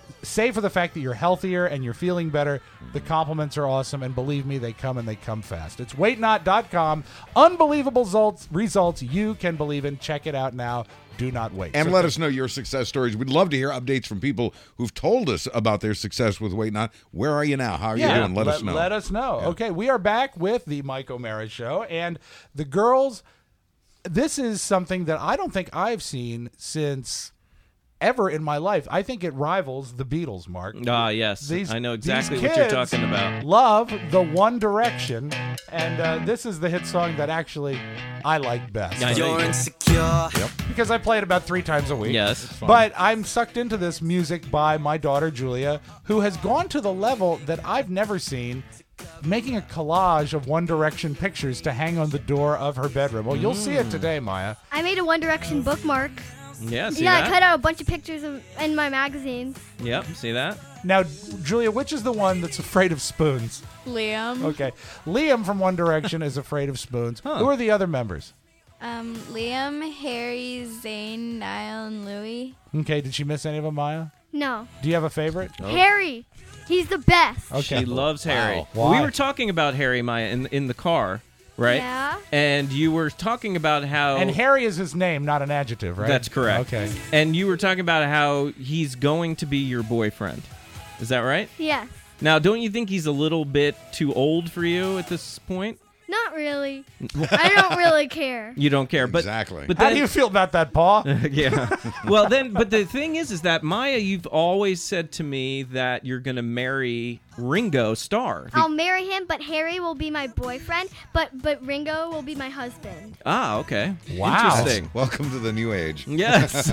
save for the fact that you're healthier and you're feeling better, the compliments are awesome, and believe me, they come and they come fast. It's wait not dot com. Unbelievable results, results you can believe in. Check it out now. Do not wait. And So let th- us know your success stories. We'd love to hear updates from people who've told us about their success with Wait Not. Where are you now? How are Yeah, you doing? Let, us know. Let us know. Yeah. Okay, we are back with the Mike O'Mara Show, and the girls. This is something that I don't think I've seen since ever in my life. I think it rivals the Beatles, Mark. Ah, yes. These- I know these exactly what you're kids talking about. Love the One Direction, and uh, this is the hit song that actually I like best. I know. You're insecure. Yep. Because I play it about three times a week. Yes. It's fun. But I'm sucked into this music by my daughter Julia, who has gone to the level that I've never seen, making a collage of One Direction pictures to hang on the door of her bedroom. Well, you'll see it today, Maya. I made a One Direction bookmark. Yeah, see yeah, that? I cut out a bunch of pictures in, in my magazine. Yep, see that? Now, Julia, which is the one that's afraid of spoons? Liam. Okay. Liam from One Direction is afraid of spoons. Huh. Who are the other members? Um, Liam, Harry, Zayn, Niall, and Louie. Okay, did she miss any of them, Maya? No. Do you have a favorite? Harry. He's the best. Okay. She loves Harry. Wow. Why? We were talking about Harry, Maya, in in the car, right? Yeah. And you were talking about how And Harry is his name, not an adjective, right? That's correct. Okay. And you were talking about how he's going to be your boyfriend. Is that right? Yes. Now, don't you think he's a little bit too old for you at this point? Not really. I don't really care. You don't care, but Exactly. But How then, do you feel about that, Paul? yeah. Well, then, but the thing is, is that Maya, you've always said to me that you're going to marry Ringo Starr. I'll marry him, but Harry will be my boyfriend, but but Ringo will be my husband. Ah, okay. Wow. Interesting. Welcome to the new age. Yes.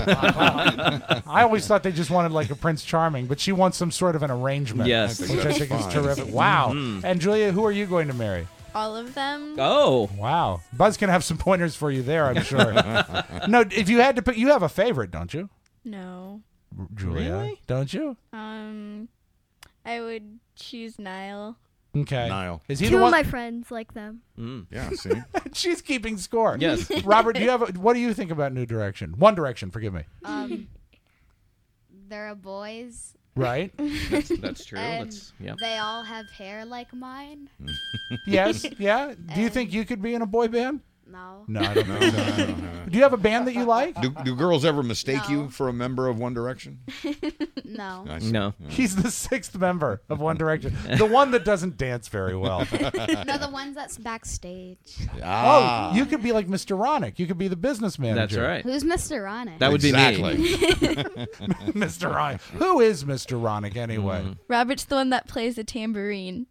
I always thought they just wanted like a Prince Charming, but she wants some sort of an arrangement. Yes. I Which think I that's think is fine. terrific. Wow. Mhm. And Julia, who are you going to marry? All of them. Oh. Wow. Buzz can have some pointers for you there, I'm sure. No, if you had to pick, you have a favorite, don't you? No. Julia, Really? don't you? Um, I would choose Niall. Okay. Niall. Is he Two the of one? my friends like them. Mm. Yeah, see? She's keeping score. Yes. Robert, do you have? A, what do you think about New Direction? One Direction, forgive me. Um, they're boys. Right? That's, that's true. And That's, yeah. they all have hair like mine. Yes. Yeah. Do you And- think you could be in a boy band? No. No, I don't No, think no, so. I don't have it. Do you have a band that you like? Do, do girls ever mistake No. you for a member of One Direction? No. I see. No. He's the sixth member of One Direction. The one that doesn't dance very well. No, the ones that's backstage. Ah. Oh, you could be like Mister Ronick. You could be the business manager. That's right. Who's Mister Ronick? That would exactly. be me. Mister Ronick. Who is Mister Ronick anyway? Mm. Robert's the one that plays the tambourine.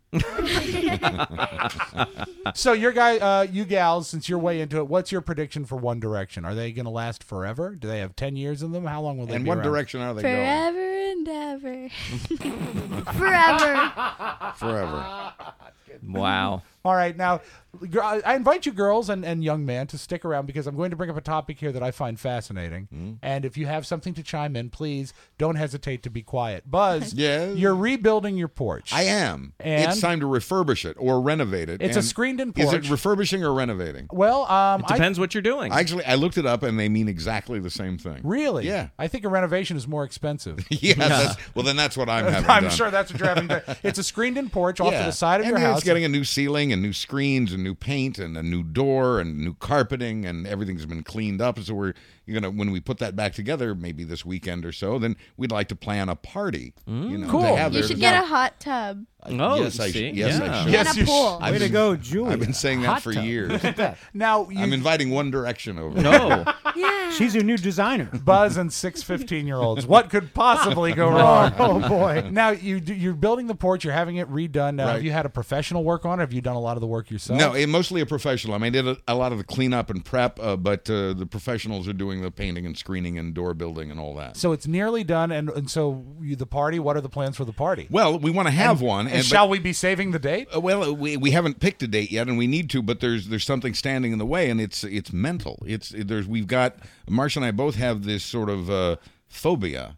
So your guy, uh, you gals, since you're way into it, what's your prediction for One Direction? Are they going to last forever? Do they have ten years in them? How long will they And be what around? direction are they going? Forever and ever. Forever. Forever. Wow. All right, now gr- I I invite you girls and, and young man to stick around because I'm going to bring up a topic here that I find fascinating. Mm. And if you have something to chime in, please don't hesitate to be quiet. Buzz, Yes. you're rebuilding your porch. I am. And? It's time to refurbish it or renovate it. It's a And screened-in Is porch. it refurbishing or renovating? Well, um, It depends what you're doing. Actually, I looked it up, and they mean exactly the same thing. I, really? Yeah. I think a renovation is more expensive. yeah. That's, well, then that's what I'm having I'm done. sure that's what you're having done. It's a screened-in porch off to Yeah. the side of and your then house. It's getting a new ceiling and new screens and new paint and a new door and new carpeting and everything's been cleaned up. So we're you're gonna when we put that back together, maybe this weekend or so, then we'd like to plan a party. You know, Cool. To have You there. should get a hot tub. Oh, yes, I see? sh- yes, Yeah. I should. Yes, And you a pool. I've Way to been- go, Julia. I've been saying that Hot for tub. years. Look at that. now, you, I'm inviting One Direction over. No. Yeah. She's your new designer. Buzz and six fifteen-year-olds. What could possibly go wrong? Oh, boy. Now, you, do- you're building the porch. You're having it redone. Now, Have Right. you had a professional work on it? Have you done a lot of the work yourself? No, it, mostly a professional. I mean, I did a, a lot of the cleanup and prep, uh, but uh, the professionals are doing the painting and screening and door building and all that. So it's nearly done. And, and so you, the party, what are the plans for the party? Well, we want to have And- one. And, but- shall we be saving the date? Uh, well, we, we haven't picked a date yet, and we need to. But there's there's something standing in the way, and it's it's mental. It's there's we've got Marcia and I both have this sort of uh, phobia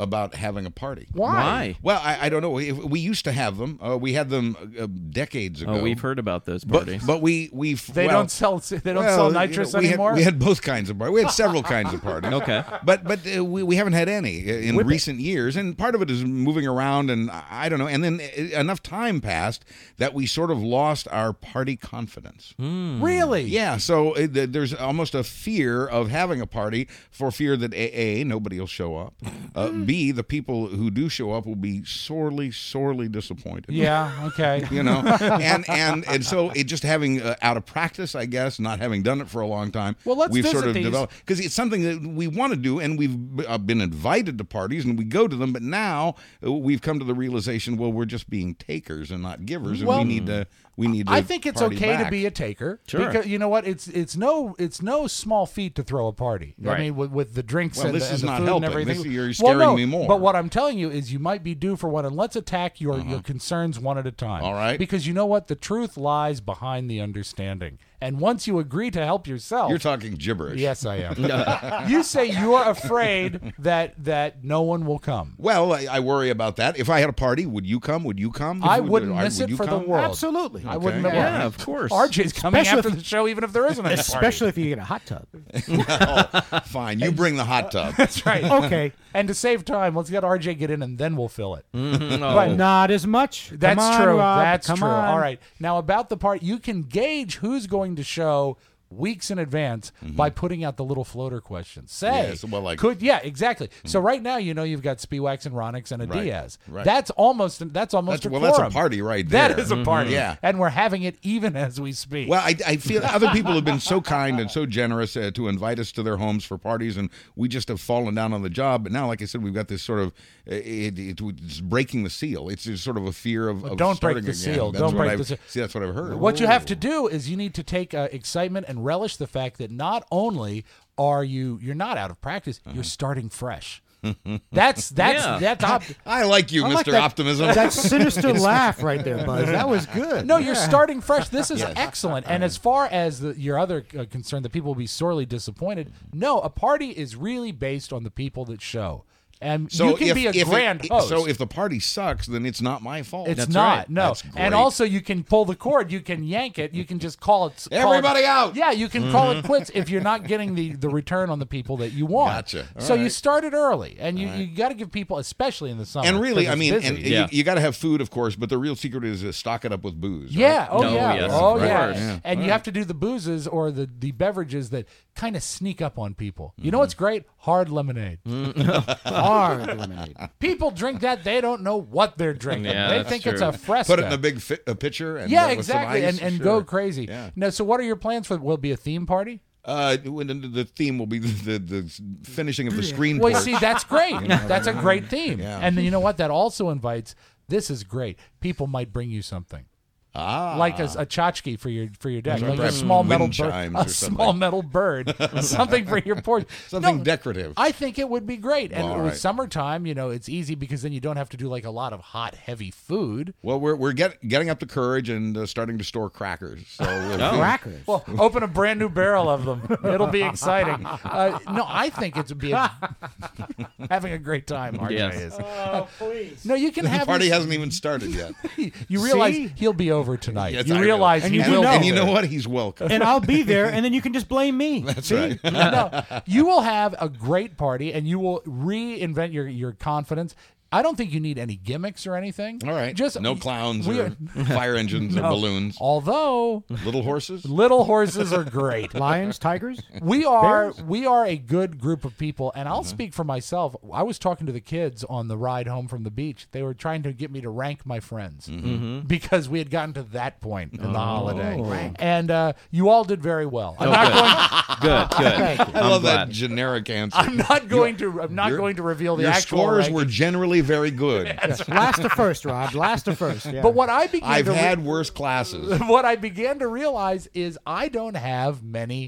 about having a party. Why? Why? Well, I, I don't know. We, we used to have them. Uh, we had them uh, decades ago. Oh, we've heard about those But, parties. but we we They well, don't sell. They don't well, sell you know, nitrous we had- anymore. we had both kinds of parties. We had several kinds of parties. Okay. But but uh, we, we haven't had any in Whip it. recent years, and part of it is moving around, and I don't know. And then uh, enough time passed that we sort of lost our party confidence. Really? Yeah. So uh, th- there's almost a fear of having a party for fear that a, a nobody will show up, uh, b the people who do show up will be sorely sorely disappointed. Yeah. Okay. You know, and and and so it just having uh, out of practice, I guess, not having done it for a long time. Well, let's we've visit sort of these. developed because it's something that we want to do, and we've uh, been invited to parties and we go to them. But now uh, we've come to the realization, well, we're just being takers and not givers, and Well, we need to we need. To I think it's party okay back. to be a taker. Sure. Because you know what? It's it's no it's no small feat to throw a party. I Right. mean, with, with the drinks Well, and this the, and is the not food helping. and everything. This- you're Well, scaring no, me more. But what I'm telling you is, you might be due for one, and let's attack your your concerns one at a time. All right. Because you know what? The truth lies behind the understanding. And once you agree to help yourself, You're talking gibberish. Yes, I am. You say you're afraid that that no one will come. Well, I, I worry about that. If I had a party, would you come? Would you come? I Would- wouldn't would miss it you for come? the world. Absolutely. I wouldn't. Okay. well, Yeah, of course. R J's coming Especially after if- the show, even if there isn't any Especially if you get a hot tub. Oh, fine. You bring the hot tub. That's right. Okay. And to save time, let's get R J get in, and then we'll fill it. Mhm. But Oh. Not as much. Come that's on, true. Rob. That's Come true. on. All right. Now about the part, you can gauge who's going to show weeks in advance by putting out the little floater questions. Say, Mm-hmm. Yes, well, like- could yeah, exactly. So right now, you know, you've got Spiewaks and Ronix and a Right, Diaz. right. That's almost that's almost That's- a well, that's a quorum. party right That there. is a party. Mhm. Yeah. And we're having it even as we speak. Well, I, I feel other people have been so kind and so generous uh, to invite us to their homes for parties, and we just have fallen down on the job. But now, like I said, we've got this sort of uh, it, it, it's breaking the seal. It's just sort of a fear of, Well, of don't break starting the again. seal. That's Don't what break I've- the seal. See, that's what I've heard. What you have to do is you need to take uh, excitement and relish the fact that not only are you you're not out of practice, Uh-huh. you're starting fresh. That's that's Yeah. that's op- I like you, I like Mister that- Optimism. That sinister laugh right there, Buzz. That was good. No, you're Yeah. starting fresh. This is Yes. excellent. And as far as the, your other uh, concern that people will be sorely disappointed, no, a party is really based on the people that show. And So you can if, be a if grand it, host. So if the party sucks, then it's not my fault. it's That's not, right. no. That's And great. also, you can pull the cord, you can yank it, you can just call it. call Everybody it- out! Yeah, you can call it quits if you're not getting the, the return on the people that you want. Gotcha. All so you right. started early, and you, you got to give people, especially in the summer. And really, 'cause I it's mean, busy. and Yeah. you, you got to have food, of course, but the real secret is uh, stock it up with booze. Yeah. right? Oh No, yeah. yes, oh of yeah. course. Yeah. And you have to do the boozes or the, the beverages that kind of sneak up on people. You know what's great? Hard lemonade. Hard lemonade. People drink that, they don't know what they're drinking. Yeah, they that's think true. it's a fresca. Put it in a big fi- a pitcher. And yeah, then with some exactly, ice, and and sure. go crazy. Yeah. Now, so what are your plans for? Will it be a theme party? Uh, when the, the theme will be the, the, the finishing of the screen. Well, you porch. see, that's great. That's a great theme. Yeah. And then you know what? That also invites. This is great. People might bring you something. Ah, Like a, a tchotchke for your for your deck, That's right. like a Perhaps small wind metal chimes bird, or a something. small metal bird, something for your porch, something No, decorative. I think it would be great. And All with right. summertime, you know, it's easy because then you don't have to do like a lot of hot, heavy food. Well, we're we're get, getting up the courage and uh, starting to store crackers. So we'll Oh. Crackers. Well, open a brand new barrel of them. It'll be exciting. Uh, no, I think it's be a, having a great time. R J Yes. is. Oh, please. No, you can the have party this- hasn't even started yet. You realize See? he'll be over tonight. Yes, you I realize know. And he you do will. know. be And you know there. what? He's welcome. And I'll be there, and then you can just blame me. That's See? right. No, you will have a great party, and you will reinvent your your confidence. I don't think you need any gimmicks or anything. All right. Just no clowns we or are- fire engines or No. balloons. Although Little horses. little horses are great. Lions, tigers. We are Bears? we are a good group of people, and I'll Uh-huh. speak for myself. I was talking to the kids on the ride home from the beach. They were trying to get me to rank my friends Mm-hmm. because we had gotten to that point in the Oh. holiday, and uh, you all did very well. I'm Oh, not good. going. Good, good. Thank you. I I'm love glad. that generic answer. I'm not going to. I'm not Your- going to reveal the Your actual scores ranking. were generally very good. Yes, last to first, Rob. Last to first. Yeah. But what I began I've to re- had worse classes. what I began to realize is I don't have many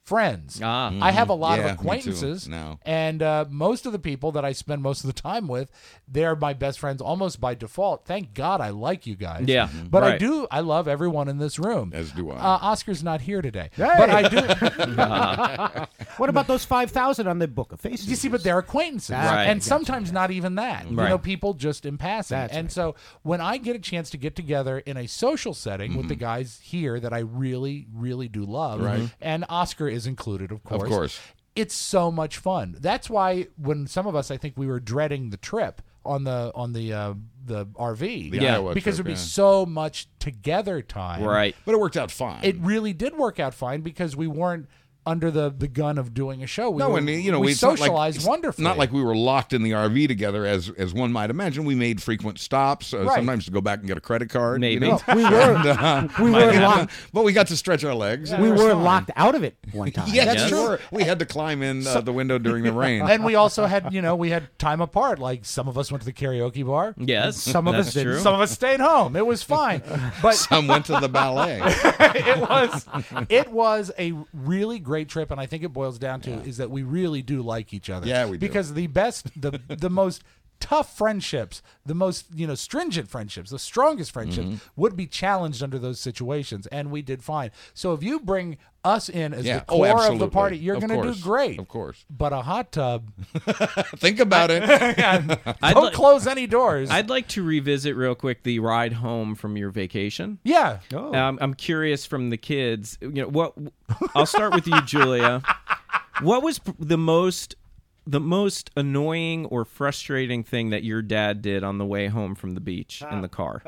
friends. Ah. I have a lot Yeah, me of too. acquaintances, No. and uh, most of the people that I spend most of the time with, they're my best friends almost by default. Thank God I like you guys. Yeah, Mm-hmm. but I right. do. I love everyone in this room. As do I. Uh, Oscar's not here today, Hey. but I do. What about those five thousand on the book of faces? You see, but they're acquaintances, Right. and Gotcha, sometimes not even that. You Right. know, people just in passing. That's and right. so when I get a chance to get together in a social setting with the guys here that I really, really do love, Right. and Oscar is included, of course. Of course. It's so much fun. That's why when some of us, I think we were dreading the trip on the on the uh, the R V, The Iowa because trip, there'd be yeah. so much together time. Right. But it worked out fine. It really did work out fine because we weren't under the, the gun of doing a show. We no, were, and you know, we it's not like- socialized it's wonderfully. Not like we were locked in the R V together, as as one might imagine. We made frequent stops, uh, Right. sometimes to go back and get a credit card. Maybe. you know? We were- And, uh, we might were happen. locked- but we got to stretch our legs. we It was were fine. locked out of it one time. Yes, That's we true. were. We had to climb in uh, the window during the rain. And we also had, you know, we had time apart. Like some of us went to the karaoke bar. Yes, Some of that's us didn't. true. Some of us stayed home. It was fine. But Some went to the ballet. it was it was a really great trip, and I think it boils down to is that we really do like each other. Yeah, we do. Because the best, the the most tough friendships, the most you know stringent friendships, the strongest friendships Mm-hmm. would be challenged under those situations, and we did fine. So if you bring us in as Yeah. the Oh, core of the absolutely. party, you're Of going to do course. great. Of course. But a hot tub, Think about it. I'd don't li- close any doors. I'd like to revisit real quick the ride home from your vacation. yeah. Um, I'm curious from the kids. You know what? I'll start with you, Julia. What was p- the most the most annoying or frustrating thing that your dad did on the way home from the beach in the car?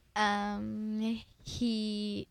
Um, he.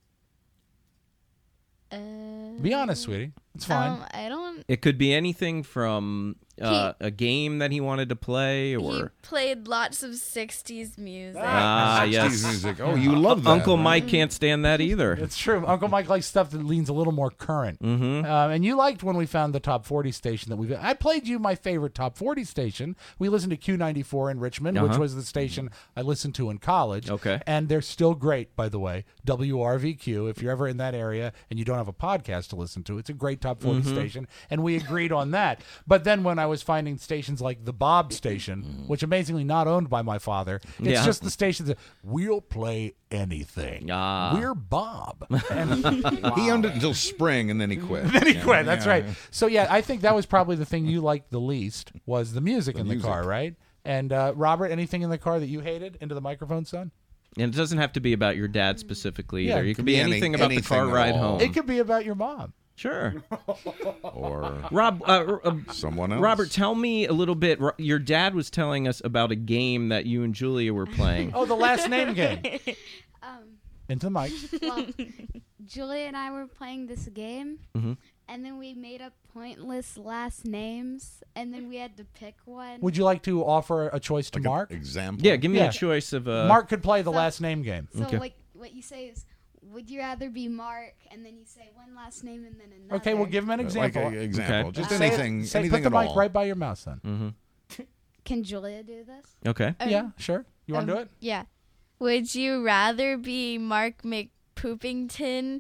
Uh, Be honest, sweetie. It's fine. Um, I don't. It could be anything from uh, a game that he wanted to play, He or played lots of sixties music. ah, yes, sixties music. Oh, you love that. Uncle huh? Mike can't stand that either. It's true. Uncle Mike likes stuff that leans a little more current. Mm-hmm. Uh, and you liked when we found the top forty station that we. I played you my favorite top forty station. We listened to Q ninety-four in Richmond, which Uh-huh. was the station I listened to in college. Okay. And they're still great, by the way. W R V Q. If you're ever in that area and you don't have a podcast to listen to, it's a great top forty Mm-hmm. station. And we agreed on that. But then when I was finding stations like the Bob station, which amazingly not owned by my father, it's Yeah. just the station that we'll play anything. Ah. We're Bob. And He owned it until spring, and then he quit. then he Yeah. quit. That's Yeah. right. So yeah, I think that was probably the thing you liked the least was the music The in music. the car, right? And uh, Robert, anything in the car that you hated? Into the microphone, son. And it doesn't have to be about your dad specifically Yeah, either. it It could could be be any- anything about the anything car at ride all. home. It could be about your mom. Sure. Or Rob, uh, uh, someone else. Robert, tell me a little bit. Ro- Your dad was telling us about a game that you and Julia were playing. Oh, the last name game. Um, Into the mic. well, Julia and I were playing this game, Mhm. and then we made up pointless last names, and then we had to pick one. Would you like to offer a choice to Mark? Example. Yeah, give me Yeah. a choice of uh, Mark could play the So- last name game. So, Okay. like, what you say is, would you rather be Mark, and then you say one last name and then another. Okay, we'll give him an Like example. a example. Okay. Just Say it- anything. Say, anything put the at mic all. right by your mouth, son. Mm-hmm. Can Julia do this? Okay. Yeah, sure. You want to Um, do it? Yeah. Would you rather be Mark McPoopington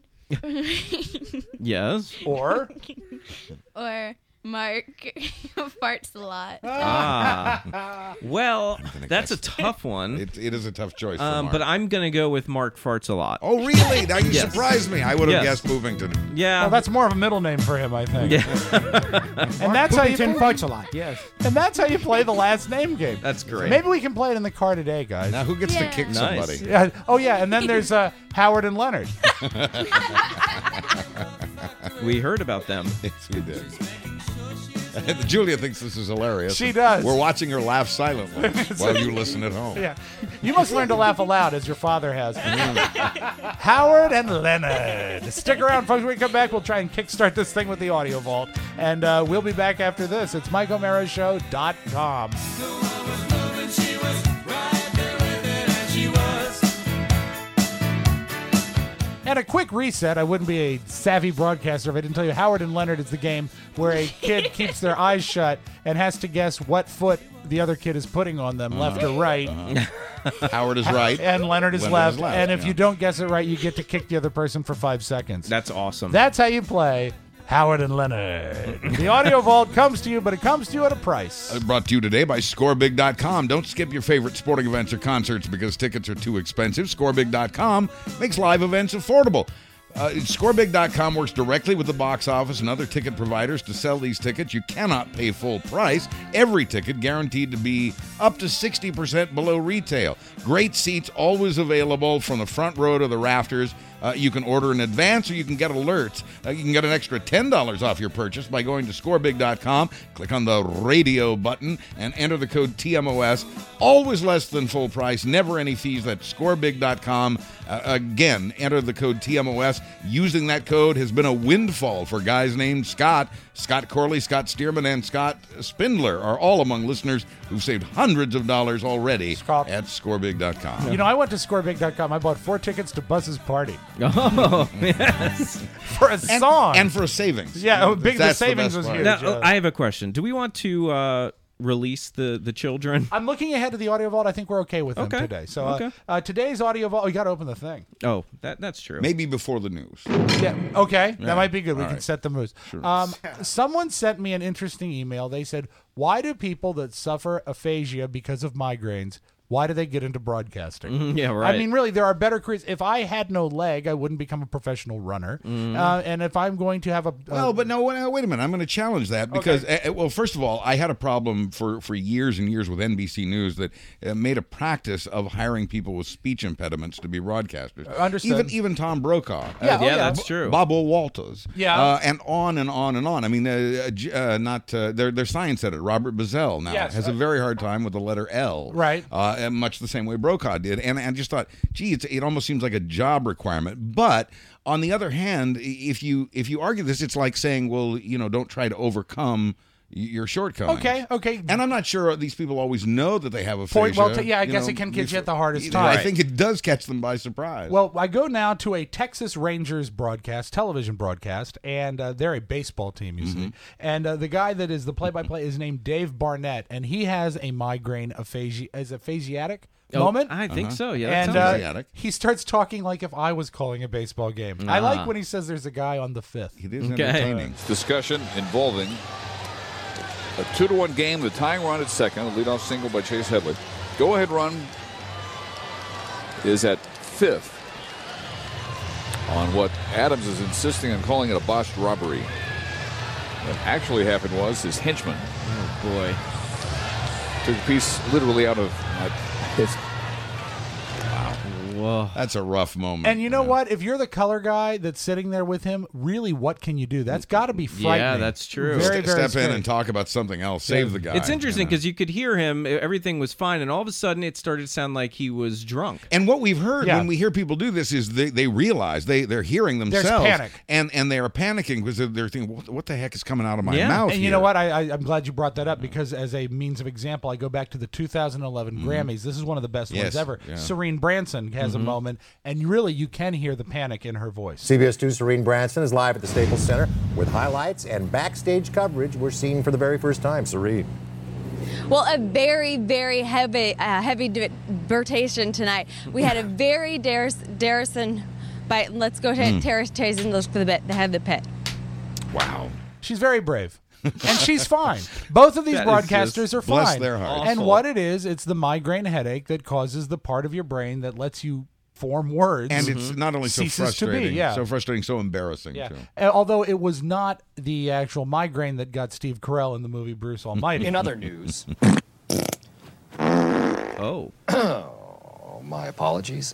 Yes. Or or Mark farts a lot? Ah. Well, think that's a that's- tough one. It, it is a tough choice. For Um, Mark. but I'm gonna go with Mark farts a lot. Oh, really? Now you Yes. surprised me. I would have Yes. guessed Movington. Yeah. well, that's more of a middle name for him, I think. Yeah. And that's how you Poopington play, farts a lot. Yes. and that's how you play the last name game. That's great. Maybe we can play it in the car today, guys. Now who gets Yeah. to kick Nice. somebody? Yeah. Oh yeah, and then there's uh, Howard and Leonard. We heard about them. Yes, we did. Julia thinks this is hilarious. She does. We're watching her laugh silently while you listen at home. Yeah, you must learn to laugh aloud as your father has. Howard and Leonard. Stick around, folks. When we come back, we'll try and kickstart this thing with the audio vault, and uh, we'll be back after this. It's Mike O'Mara Show dot com. And a quick reset. I wouldn't be a savvy broadcaster if I didn't tell you Howard and Leonard is the game where a kid keeps their eyes shut and has to guess what foot the other kid is putting on them, left or right. Howard is right. And Leonard is Leonard left. is left, And if yeah. you don't guess it right, you get to kick the other person for five seconds. That's awesome. That's how you play Howard and Leonard. The Audio Vault comes to you, but it comes to you at a price. Uh, brought to you today by score big dot com. Don't skip your favorite sporting events or concerts because tickets are too expensive. score big dot com makes live events affordable. Uh, score big dot com works directly with the box office and other ticket providers to sell these tickets. You cannot pay full price. Every ticket guaranteed to be up to sixty percent below retail. Great seats always available from the front row to the rafters. Uh, you can order in advance or you can get alerts. Uh, you can get an extra ten dollars off your purchase by going to score big dot com, click on the radio button, and enter the code T M O S. Always less than full price, never any fees. That's score big dot com. Uh, again, enter the code T M O S. Using that code has been a windfall for guys named Scott. Scott Corley, Scott Stearman, and Scott Spindler are all among listeners who've saved hundreds of dollars already Scott. At score big dot com. You know, I went to score big dot com. I bought four tickets to Buzz's party. Oh, yes. For a song. And, and for a savings. Yeah, oh, big. That's the savings the was part. huge. Now, uh, I have a question. Do we want to uh, release the, the children? I'm looking ahead to the Audio Vault. I think we're okay with them Okay. today. So Okay. uh, uh, today's Audio Vault, we got to open the thing. Oh, that that's true. Maybe before the news. Yeah. Okay. Yeah. That might be good. We All can right. set the moves. Sure. Um, someone sent me an interesting email. They said, why do people that suffer aphasia because of migraines, why do they get into broadcasting? Mhm, yeah, right. I mean, really, there are better careers. If I had no leg, I wouldn't become a professional runner. Mhm. Uh, and if I'm going to have a... Well, but no, wait, wait a minute. I'm going to challenge that because, uh, well, first of all, I had a problem for, for years and years with N B C News that uh, made a practice of hiring people with speech impediments to be broadcasters. Understood. Even even Tom Brokaw. Yeah, oh, yeah, yeah. that's true. Bobo Walters. Yeah. Uh, and on and on and on. I mean, uh, uh, not uh, their their science editor, Robert Bazell, now Yes. has a very hard time with the letter L. Right. Uh, and much the same way Brokaw did. And I just thought, gee, it's, it almost seems like a job requirement. But on the other hand, if you if you argue this, it's like saying, well, you know, don't try to overcome your shortcomings. Okay, okay. And I'm not sure these people always know that they have aphasia. Point well, ta- yeah, I you guess know, it can catch before- you at the hardest I time. think it does catch them by surprise. Well, I go now to a Texas Rangers broadcast, television broadcast, and uh, they're a baseball team, you Mm-hmm. see. And uh, the guy that is the play-by-play is named Dave Barnett, and he has a migraine aphasia, is aphasiatic Oh, moment. I think so, yeah, that And sounds uh, right. he starts talking like if I was calling a baseball game. I Ah. like when he says there's a guy on the fifth. It is Okay. entertaining. Discussion involving a two to one game, the tying run at second, a leadoff single by Chase Headley. Go-ahead run is at fifth on what Adams is insisting on calling it a botched robbery. What actually happened was his henchman Oh, boy. took a piece literally out of uh, his. Whoa. That's a rough moment. And you know what? If you're the color guy that's sitting there with him, really, what can you do? That's got to be frightening. Yeah, that's true. Very, Ste- very step in scary. and talk about something else. Save the guy. It's interesting you know. because you could hear him, everything was fine, and all of a sudden it started to sound like he was drunk. And what we've heard Yeah. when we hear people do this is they, they realize they, they're hearing themselves. panic. And, and they are panicking because they're, they're thinking, what, what the heck is coming out of my Yeah. mouth And you here? know what? I, I, I'm glad you brought that up because, as a means of example, I go back to the two thousand eleven Grammys. This is one of the best Yes, ones ever. yeah. Serene Branson has a moment, and really, you can hear the panic in her voice. C B S two Serene Branson is live at the Staples Center with highlights and backstage coverage we're seeing for the very first time. Serene. Well, a very, very heavy, uh, heavy debatation tonight. We had a very Darris, Darrison, but let's go to Mm. Terrace Chase and look for the bit, the head of the pit. Wow. She's very brave. And she's fine. Both of these That is broadcasters just are bless fine. their hearts. And Awful. what it is, it's the migraine headache that causes the part of your brain that lets you form words. And it's not only so ceases to be, frustrating, yeah. so frustrating, so embarrassing, Yeah. too. Uh, Although it was not the actual migraine that got Steve Carell in the movie Bruce Almighty. In other news, Oh. oh, my apologies.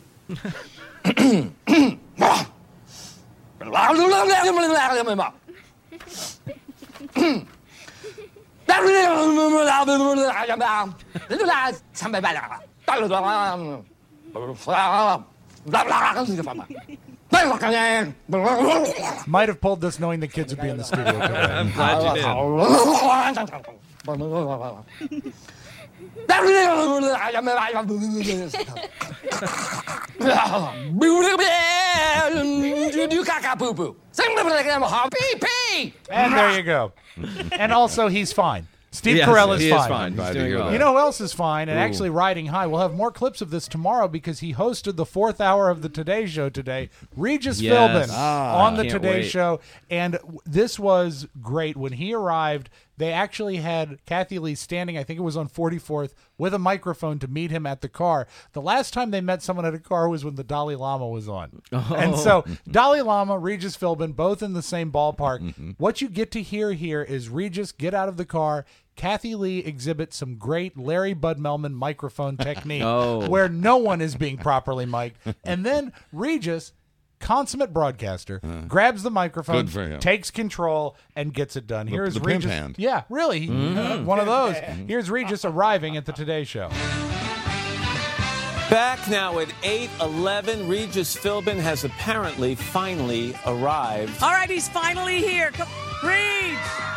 Might have pulled this knowing the kids would be in the studio today. I'm glad you did. And there you go. And also, he's fine. Steve Yes, Carell is he fine. is fine. He's doing well. You know who else is fine and Ooh. actually riding high? We'll have more clips of this tomorrow because he hosted the fourth hour of the Today Show today. Regis Yes. Philbin Ah, on the can't Today wait. Show. And w- this was great. When he arrived, they actually had Kathy Lee standing, I think it was on forty-fourth, with a microphone to meet him at the car. The last time they met someone at a car was when the Dalai Lama was on. Oh. And so Dalai Lama, Regis Philbin, both in the same ballpark. What you get to hear here is Regis get out of the car. Kathy Lee exhibits some great Larry Bud Melman microphone technique Oh. where no one is being properly mic'd. And then Regis, consummate broadcaster, grabs the microphone, Good for him. takes control, and gets it done. The- Here's the pimp Regis. hand. Yeah, really. Mhm. One of those. Here's Regis arriving at the Today Show. Back now at eight eleven, Regis Philbin has apparently finally arrived. All right, he's finally here. Come, Reed.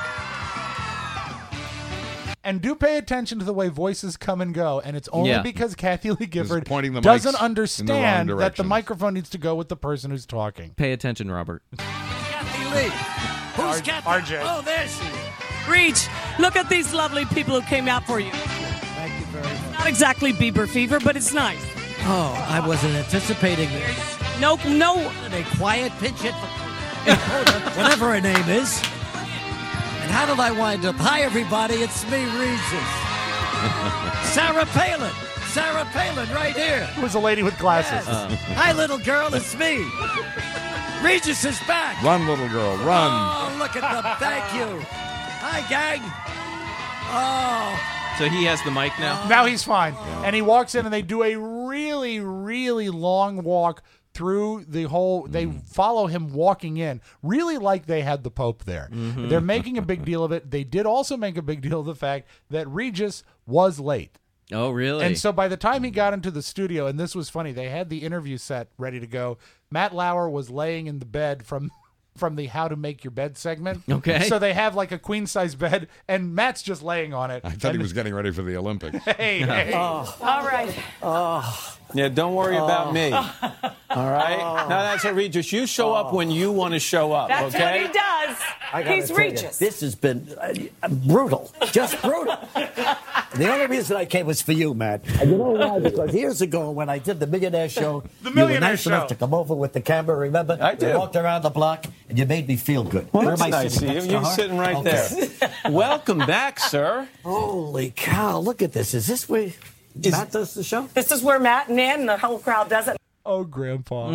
And do pay attention to the way voices come and go. And it's only Yeah. because Kathy Lee Gifford pointing the mics doesn't in the wrong understand that the directions. microphone needs to go with the person who's talking. Pay attention, Robert. Kathy Lee. Who's Kathy? R J. Oh, there she is. Reach, look at these lovely people who came out for you. Thank you very much. Not exactly Bieber fever, but it's nice. Oh, I wasn't anticipating this. No, no. A quiet pitch hit, whatever her name is. And how did I wind up? Hi, everybody. It's me, Regis. Sarah Palin. Sarah Palin, right here. It was a lady with glasses. Yes. Uh. Hi, little girl. It's me. Regis is back. Run, little girl, run. Oh, look at them. Thank you. Hi, gang. Oh. So he has the mic now? Now he's fine. And he walks in and they do a really, really long walk through the whole. They follow him walking in, really like they had the Pope there. Mhm. They're making a big deal of it. They did also make a big deal of the fact that Regis was late. Oh, really? And so by the time he got into the studio, and this was funny, they had the interview set ready to go. Matt Lauer was laying in the bed from from the How to Make Your Bed segment. Okay. So they have like a queen size bed, and Matt's just laying on it. I thought And- he was getting ready for the Olympics. Hey, hey. All right. Oh. Yeah, don't worry about me. All right? Now, that's what Regis. You show up when you want to show up, That's okay? what he does. I gotta He's tell you, Regis. this has been uh, brutal, just brutal. The only reason I came was for you, Matt. And you know why? Because years ago, when I did the Millionaire Show, The you were Millionaire nice Show. enough to come over with the camera. Remember? I do. You walked around the block, and you made me feel good. Well, Where that's am I nice sitting? of you. Next to You're her? sitting right Okay. there. Welcome back, sir. Holy cow! Look at this. Is this where Matt does the show? This is where Matt and Nan and the whole crowd does it. Oh, Grandpa.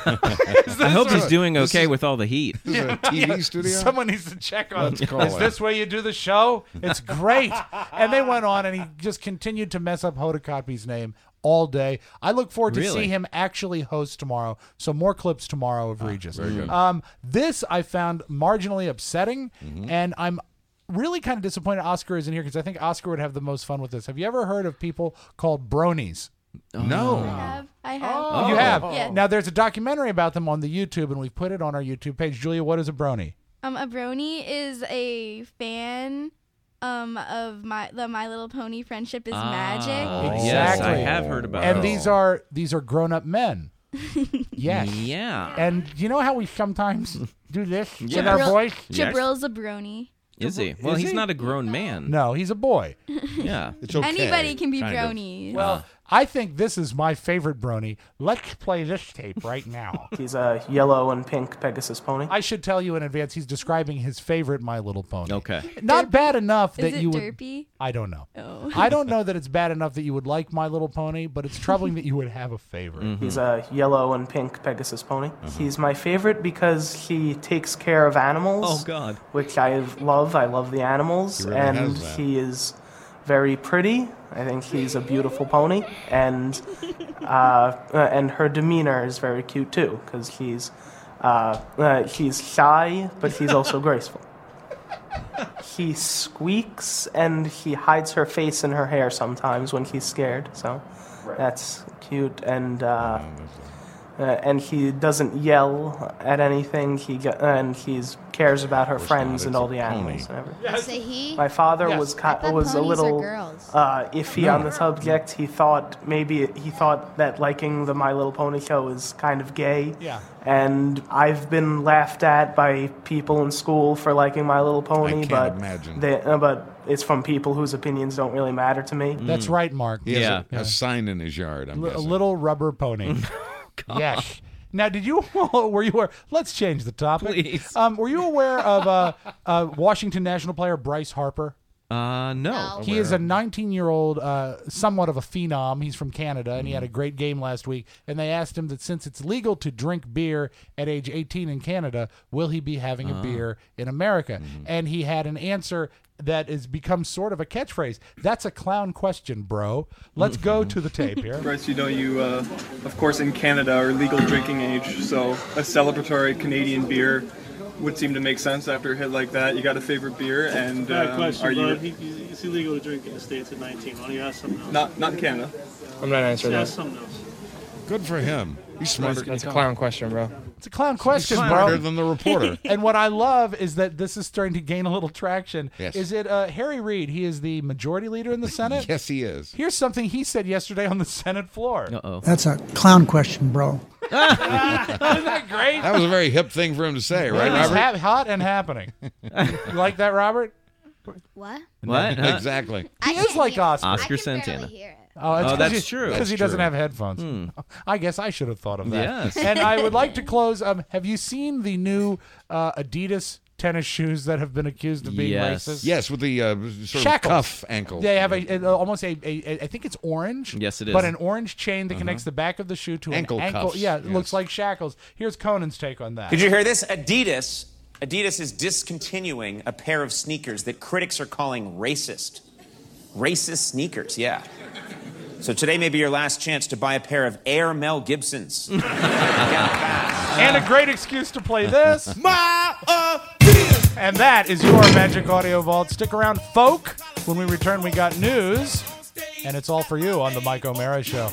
I hope he's doing This okay is- with all the heat. This is a T V Yeah, studio? Someone needs to check on. Let's call Is it. this where you do the show? It's great. And they went on, and he just continued to mess up Hodakapi's name all day. I look forward to Really? see him actually host tomorrow. So more clips tomorrow of Regis. very good. Um, this I found marginally upsetting, and I'm really kind of disappointed Oscar isn't here because I think Oscar would have the most fun with this. Have you ever heard of people called bronies? No. I have. I have. Oh, you have? Yes. Now, there's a documentary about them on the YouTube, and we've put it on our YouTube page. Julia, what is a brony? Um, a brony is a fan um of my the My Little Pony Friendship is Magic. Oh, yes, I have heard about And it. these are these are grown up men. Yes. Yeah. And you know how we sometimes do this with Yeah. our Jabril- voice? Yes. Jabril's a brony. Is he? Well, Is he's he? not a grown man. No, he's a boy. Yeah. It's okay. Anybody can be kind of. bronies. Well, I think this is my favorite brony. Let's play this tape right now. He's a yellow and pink Pegasus pony. I should tell you in advance, he's describing his favorite My Little Pony. Okay. Not bad enough Is that it you would. derpy? I don't know. Oh. I don't know that it's bad enough that you would like My Little Pony, but it's troubling that you would have a favorite. He's a yellow and pink Pegasus pony. He's my favorite because he takes care of animals. Oh, God. Which I love. I love the animals. He really and has that. he is very pretty. I think he's a beautiful pony. And uh, and her demeanor is very cute too, because he's uh, uh, he's shy, but he's also graceful. He squeaks and he hides her face in her hair sometimes when he's scared. So that's cute. And uh, uh, and he doesn't yell at anything. He ge- and he's cares about her friends and all the animals and everything. You say he? My father Yes. was I ki- thought was a ponies are little girls. uh, iffy No. on the subject. He thought maybe he thought that liking the My Little Pony show is kind of gay. Yeah. And I've been laughed at by people in school for liking My Little Pony, can't but imagine. They, uh, but it's from people whose opinions don't really matter to me. That's right, Mark. He has a, a sign in his yard. I'm L- a guessing. little rubber pony. Yes. Now, did you were you aware? Let's change the topic. Please. Um, were you aware of uh, uh, Washington National player Bryce Harper? Uh, no. He is a nineteen-year-old, uh, somewhat of a phenom. He's from Canada, and he had a great game last week. And they asked him that since it's legal to drink beer at age eighteen in Canada, will he be having a Ah. beer in America? And he had an answer that has become sort of a catchphrase. That's a clown question, bro. Let's go to the tape here. Bryce, you know you, uh, of course, in Canada are legal drinking age, so a celebratory Canadian beer would seem to make sense after a hit like that. You got a favorite beer, and Bad um, question, are you bud. He, he- it's illegal to drink in the States at nineteen. Why don't you ask something else? not not in Canada? I'm not answering Ask that. something else. Good for him. He's smarter. That's a clown question, bro. It's a clown question, He's bro. smarter than the reporter. And what I love is that this is starting to gain a little traction. Yes. Is it uh, Harry Reid? He is the majority leader in the Senate? Yes, he is. Here's something he said yesterday on the Senate floor. Uh-oh. That's a clown question, bro. Isn't that great? That was a very hip thing for him to say, right, It was Robert? ha- hot and happening. You like that, Robert? What? What? Huh? Exactly. He is like Oscar. Oscar Santana. Oh, Oh, that's true. Because he That's doesn't true. have headphones. Hmm. I guess I should have thought of that. Yes. And I would like to close. Um, have you seen the new uh, Adidas tennis shoes that have been accused of being Yes. racist? Yes, with the uh, sort Shackles. of cuff ankle. They have a, a almost a, a, a I think it's orange. Yes, it is. But an orange chain that Uh-huh. connects the back of the shoe to Ankle an ankle. cuffs, Yeah, it yes. looks like shackles. Here's Conan's take on that. Did you hear this? Adidas. Adidas is discontinuing a pair of sneakers that critics are calling racist. Racist sneakers, yeah. So today may be your last chance to buy a pair of Air Mel Gibsons. And a great excuse to play this. My And that is your Magic Audio Vault. Stick around, folk. When we return, we got news. And it's all for you on the Mike O'Mara Show.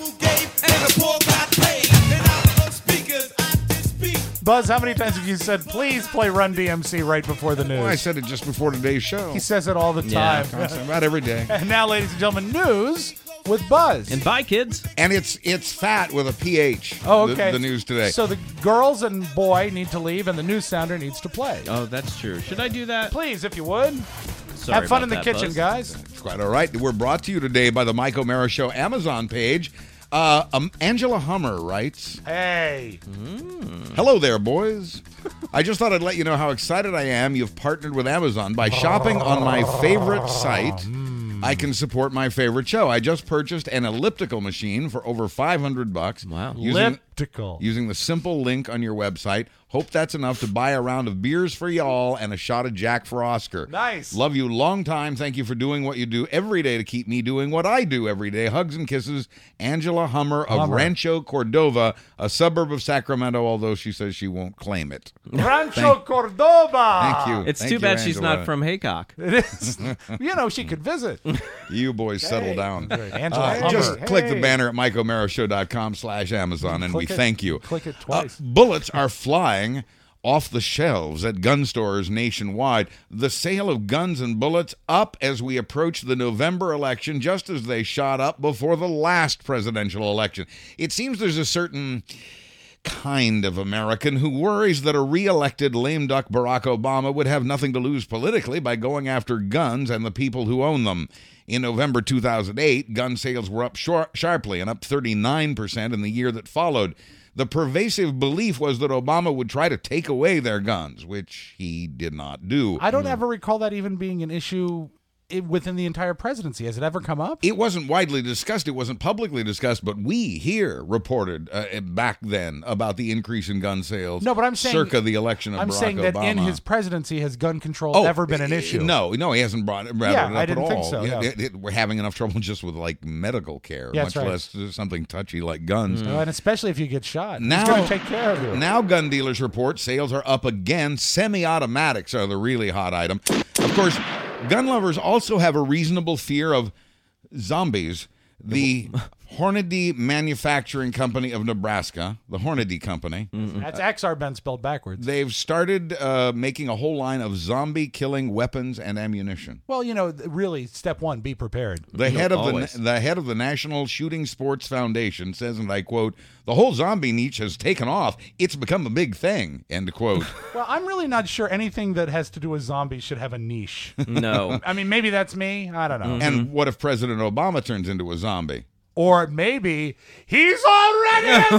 Buzz, how many times have you said, please play Run D M C right before the news? Well, I said it just before today's show. He says it all the Yeah, time. constantly, about every day. And now, ladies and gentlemen, news with Buzz. And bye, kids. And it's it's fat with a P H. Oh, the- okay. The, news today. So the girls and boy need to leave, and the news sounder needs to play. Oh, that's true. Should I do that? Please, if you would. Sorry Have fun in about the that, kitchen, Buzz. guys. It's quite all right. We're brought to you today by the Mike O'Mara Show Amazon page. Uh, um, Angela Hummer writes, Hey. hello there, boys. I just thought I'd let you know how excited I am you've partnered with Amazon. By shopping on my favorite site, I can support my favorite show. I just purchased an elliptical machine for over five hundred bucks. Wow. Using, Elliptical. using the simple link on your website. Hope that's enough to buy a round of beers for y'all and a shot of Jack for Oscar. Nice. Love you long time. Thank you for doing what you do every day to keep me doing what I do every day. Hugs and kisses, Angela Hummer of Hummer. Rancho Cordova, a suburb of Sacramento, although she says she won't claim it. Rancho Cordova. Thank you. It's Thank too you, bad she's Angela. not from Haycock. It is. You know, she could visit. You boys settle down. Angela Uh, Hummer. just click the Hey. banner at mike omara show dot com slash Amazon, and we Click it- thank you. click it Uh, twice. bullets are flying off the shelves at gun stores nationwide. The sale of guns and bullets up as we approach the November election, just as they shot up before the last presidential election. It seems there's a certain kind of American who worries that a re-elected lame duck Barack Obama would have nothing to lose politically by going after guns and the people who own them. In November two thousand eight, gun sales were up shor- sharply and up thirty-nine percent in the year that followed. The pervasive belief was that Obama would try to take away their guns, which he did not do. I don't ever recall that even being an issue i- within the entire presidency. Has it ever come up? It wasn't widely discussed. It wasn't publicly discussed, but we here reported uh, back then about the increase in gun sales. No, but I'm saying circa the election of I'm Barack saying that Obama. in his presidency has gun control Oh, ever been an eh, issue? No, no, he hasn't brought, brought Yeah, it up I didn't at think all. so, Yeah, yeah. it- it- we're having enough trouble just with like medical care, Yeah, much that's right. less uh, something touchy like guns. Oh, and especially if you get shot. Now, He's going to take care of you. now gun dealers report sales are up again. Semi-automatics are the really hot item. Of course, gun lovers also have a reasonable fear of zombies. The Hornady Manufacturing Company of Nebraska, the Hornady Company. That's Axar-Ben spelled backwards. They've started uh, making a whole line of zombie-killing weapons and ammunition. Well, you know, th- really, step one, be prepared. The head of the the head of the National Shooting Sports Foundation says, and I quote, "The whole zombie niche has taken off. It's become a big thing." End quote. Well, I'm really not sure anything that has to do with zombies should have a niche. No. I mean, maybe that's me. I don't know. And what if President Obama turns into a zombie? Or maybe he's already a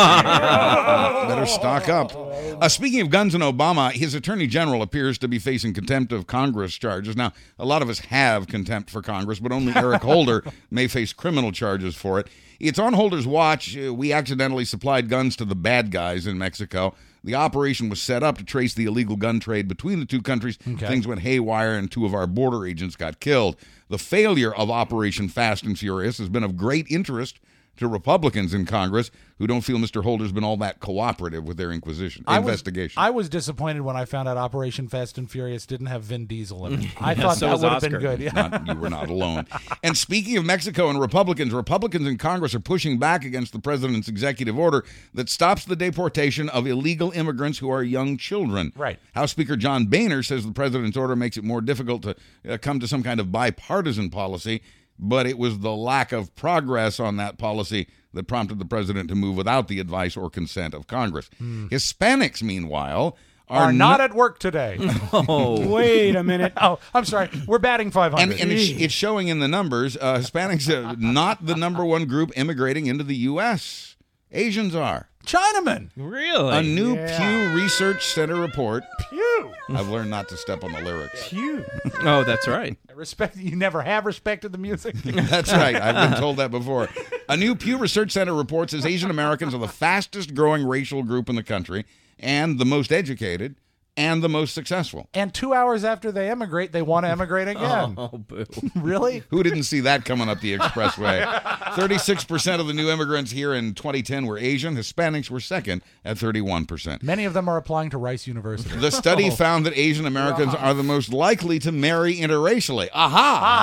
zombie. Better stock up. Uh, speaking of guns and Obama, his attorney general appears to be facing contempt of Congress charges. Now, a lot of us have contempt for Congress, but only Eric Holder may face criminal charges for it. It's on Holder's watch. Uh, we accidentally supplied guns to the bad guys in Mexico. The operation was set up to trace the illegal gun trade between the two countries. Okay. Things went haywire, and two of our border agents got killed. The failure of Operation Fast and Furious has been of great interest to Republicans in Congress who don't feel Mister Holder's been all that cooperative with their inquisition I investigation. Was, I was disappointed when I found out Operation Fast and Furious didn't have Vin Diesel in it. I Yeah, thought so that was would have been Oscar. good. Yeah. Not- you were not alone. And speaking of Mexico and Republicans, Republicans in Congress are pushing back against the president's executive order that stops the deportation of illegal immigrants who are young children. Right. House Speaker John Boehner says the president's order makes it more difficult to uh, come to some kind of bipartisan policy, but it was the lack of progress on that policy that prompted the president to move without the advice or consent of Congress. Hmm. Hispanics, meanwhile, Are, are, not no- at work today. Oh. Wait a minute. Oh, I'm sorry. We're batting five And, hundred. and it's, it's showing in the numbers. Uh, Hispanics are not the number one group immigrating into the U S Asians are. Chinamen. Really? A new Yeah. Pew Research Center report. Pew. I've learned not to step on the lyrics. Pew. Oh, that's right. Respect. You never have respected the music. That's right. I've been told that before. A new Pew Research Center report says Asian Americans are the fastest growing racial group in the country and the most educated and the most successful. And two hours after they emigrate, they want to emigrate again. Oh, boo. Really? Who didn't see that coming up the expressway? thirty-six percent of the new immigrants here in twenty ten were Asian. Hispanics were second at thirty-one percent. Many of them are applying to Rice University. The study Oh. found that Asian Americans are the most likely to marry interracially. Aha!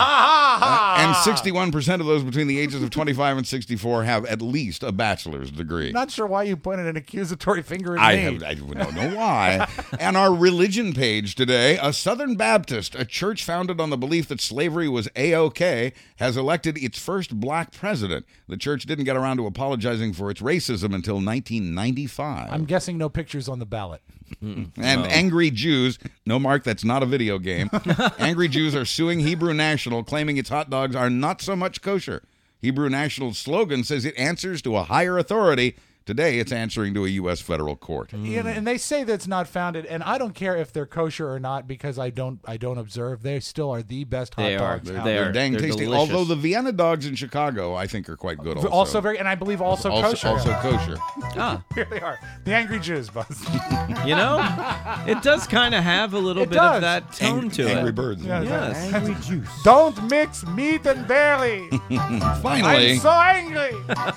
Ah, Uh, and sixty-one percent of those between the ages of twenty-five and sixty-four have at least a bachelor's degree. Not sure why you pointed an accusatory finger at I, me. have, I don't know why. And our religion page today, a Southern Baptist, a church founded on the belief that slavery was A-OK, has elected its first black president. The church didn't get around to apologizing for its racism until nineteen ninety-five. I'm guessing no pictures on the ballot. And No. angry Jews, no, Mark, that's not a video game. Angry Jews are suing Hebrew National, claiming its hot dogs are not so much kosher. Hebrew National's slogan says it answers to a higher authority. Today, it's answering to a U S federal court. Yeah, and they say that's not founded, and I don't care if they're kosher or not because I don't I don't observe. They still are the best hot They are. dogs. They're, out they're there. dang They're tasty. delicious. Although the Vienna dogs in Chicago, I think, are quite good. Also, Also very, and I believe also, also, kosher. also kosher. Ah. Here they are, the Angry Jews, Buzz. You know, it does kind of have a little It bit does. of that tone Ang- to it. Angry Birds. Yeah, Yes. Angry Juice. Don't mix meat and barley. Finally, I'm so angry.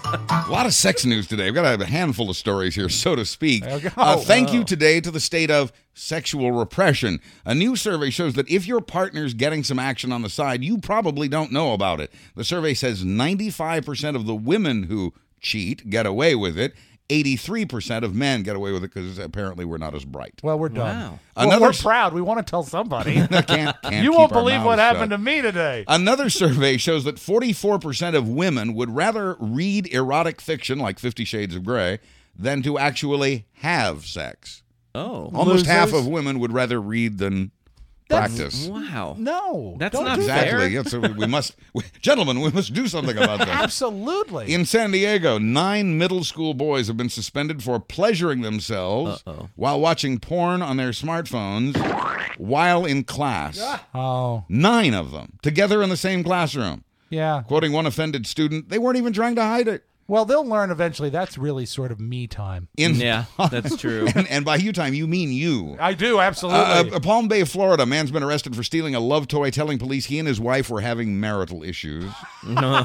a lot of sex news today. We've got a handful of stories here, so to speak. Okay. Uh, Oh, thank wow. you today to the state of sexual repression. A new survey shows that if your partner's getting some action on the side, you probably don't know about it. The survey says ninety-five percent of the women who cheat get away with it. eighty-three percent of men get away with it because apparently we're not as bright. Well, we're done. Wow. Well, Another we're s- proud. We want to tell somebody. can't, can't you keep won't our believe what mouths happened shut. to me today. Another survey shows that forty-four percent of women would rather read erotic fiction like Fifty Shades of Grey than to actually have sex. Oh. Almost half Losers. of women would rather read than That's- practice. Wow. No, That's don't not do that. Exactly. Yeah, so we must, we, gentlemen, we must do something about that. Absolutely. In San Diego, nine middle school boys have been suspended for pleasuring themselves Uh-oh. while watching porn on their smartphones while in class. Oh, Nine of them, together in the same classroom. yeah. Quoting one offended student, they weren't even trying to hide it. Well, they'll learn eventually. That's really sort of me time. In, Yeah, that's true. and, and by you time, you mean you. I do, absolutely. Uh, uh, Palm Bay, Florida, a man's been arrested for stealing a love toy, telling police he and his wife were having marital issues. No.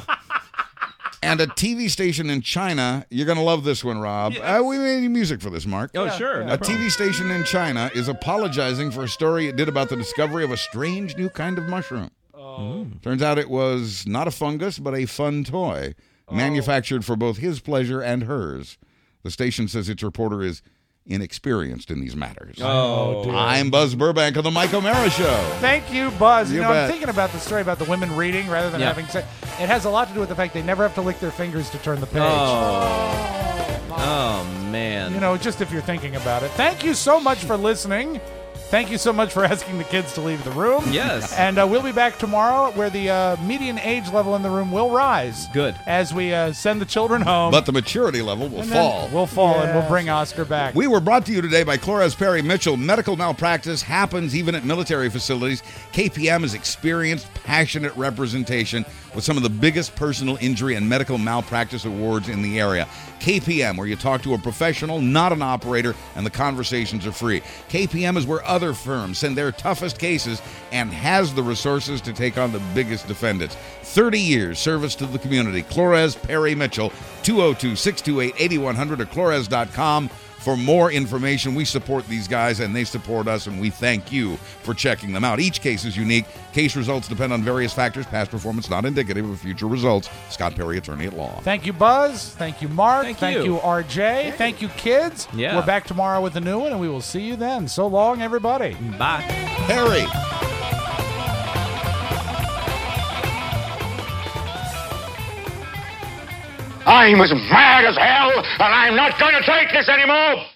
And a T V station in China, you're going to love this one, Rob. Uh, we made music for this, Mark. Oh, sure. A T V station in China is apologizing for a story it did about the discovery of a strange new kind of mushroom. Oh. Turns out it was not a fungus, but a fun toy. manufactured for both his pleasure and hers. The station says its reporter is inexperienced in these matters. Oh, dear. I'm Buzz Burbank of the Mike O'Mara Show. Thank you, Buzz. You, You know, bet. I'm thinking about the story about the women reading rather than Yeah. having sex. It has a lot to do with the fact they never have to lick their fingers to turn the page. Oh. Oh, man. You know, just if you're thinking about it. Thank you so much for listening. Thank you so much for asking the kids to leave the room. Yes. And uh, we'll be back tomorrow where the uh, median age level in the room will rise. Good. As we uh, send the children home. But the maturity level will And then fall. We'll fall, and we'll Yes. bring Oscar back. We were brought to you today by Clores Perry Mitchell. Medical malpractice happens even at military facilities. K P M is experienced, passionate representation with some of the biggest personal injury and medical malpractice awards in the area. K P M, where you talk to a professional, not an operator, and the conversations are free. K P M is where other firms send their toughest cases and has the resources to take on the biggest defendants. thirty years service to the community. Clores Perry Mitchell, two oh two, six two eight, eight one hundred at clores dot com. For more information, we support these guys and they support us, and we thank you for checking them out. Each case is unique. Case results depend on various factors. Past performance not indicative of future results. Scott Perry, attorney at law. Thank you, Buzz. Thank you, Mark. Thank you. R J. Thank you, kids. Yeah. We're back tomorrow with a new one, and we will see you then. So long, everybody. Bye. Perry. I'm as mad as hell, and I'm not going to take this anymore!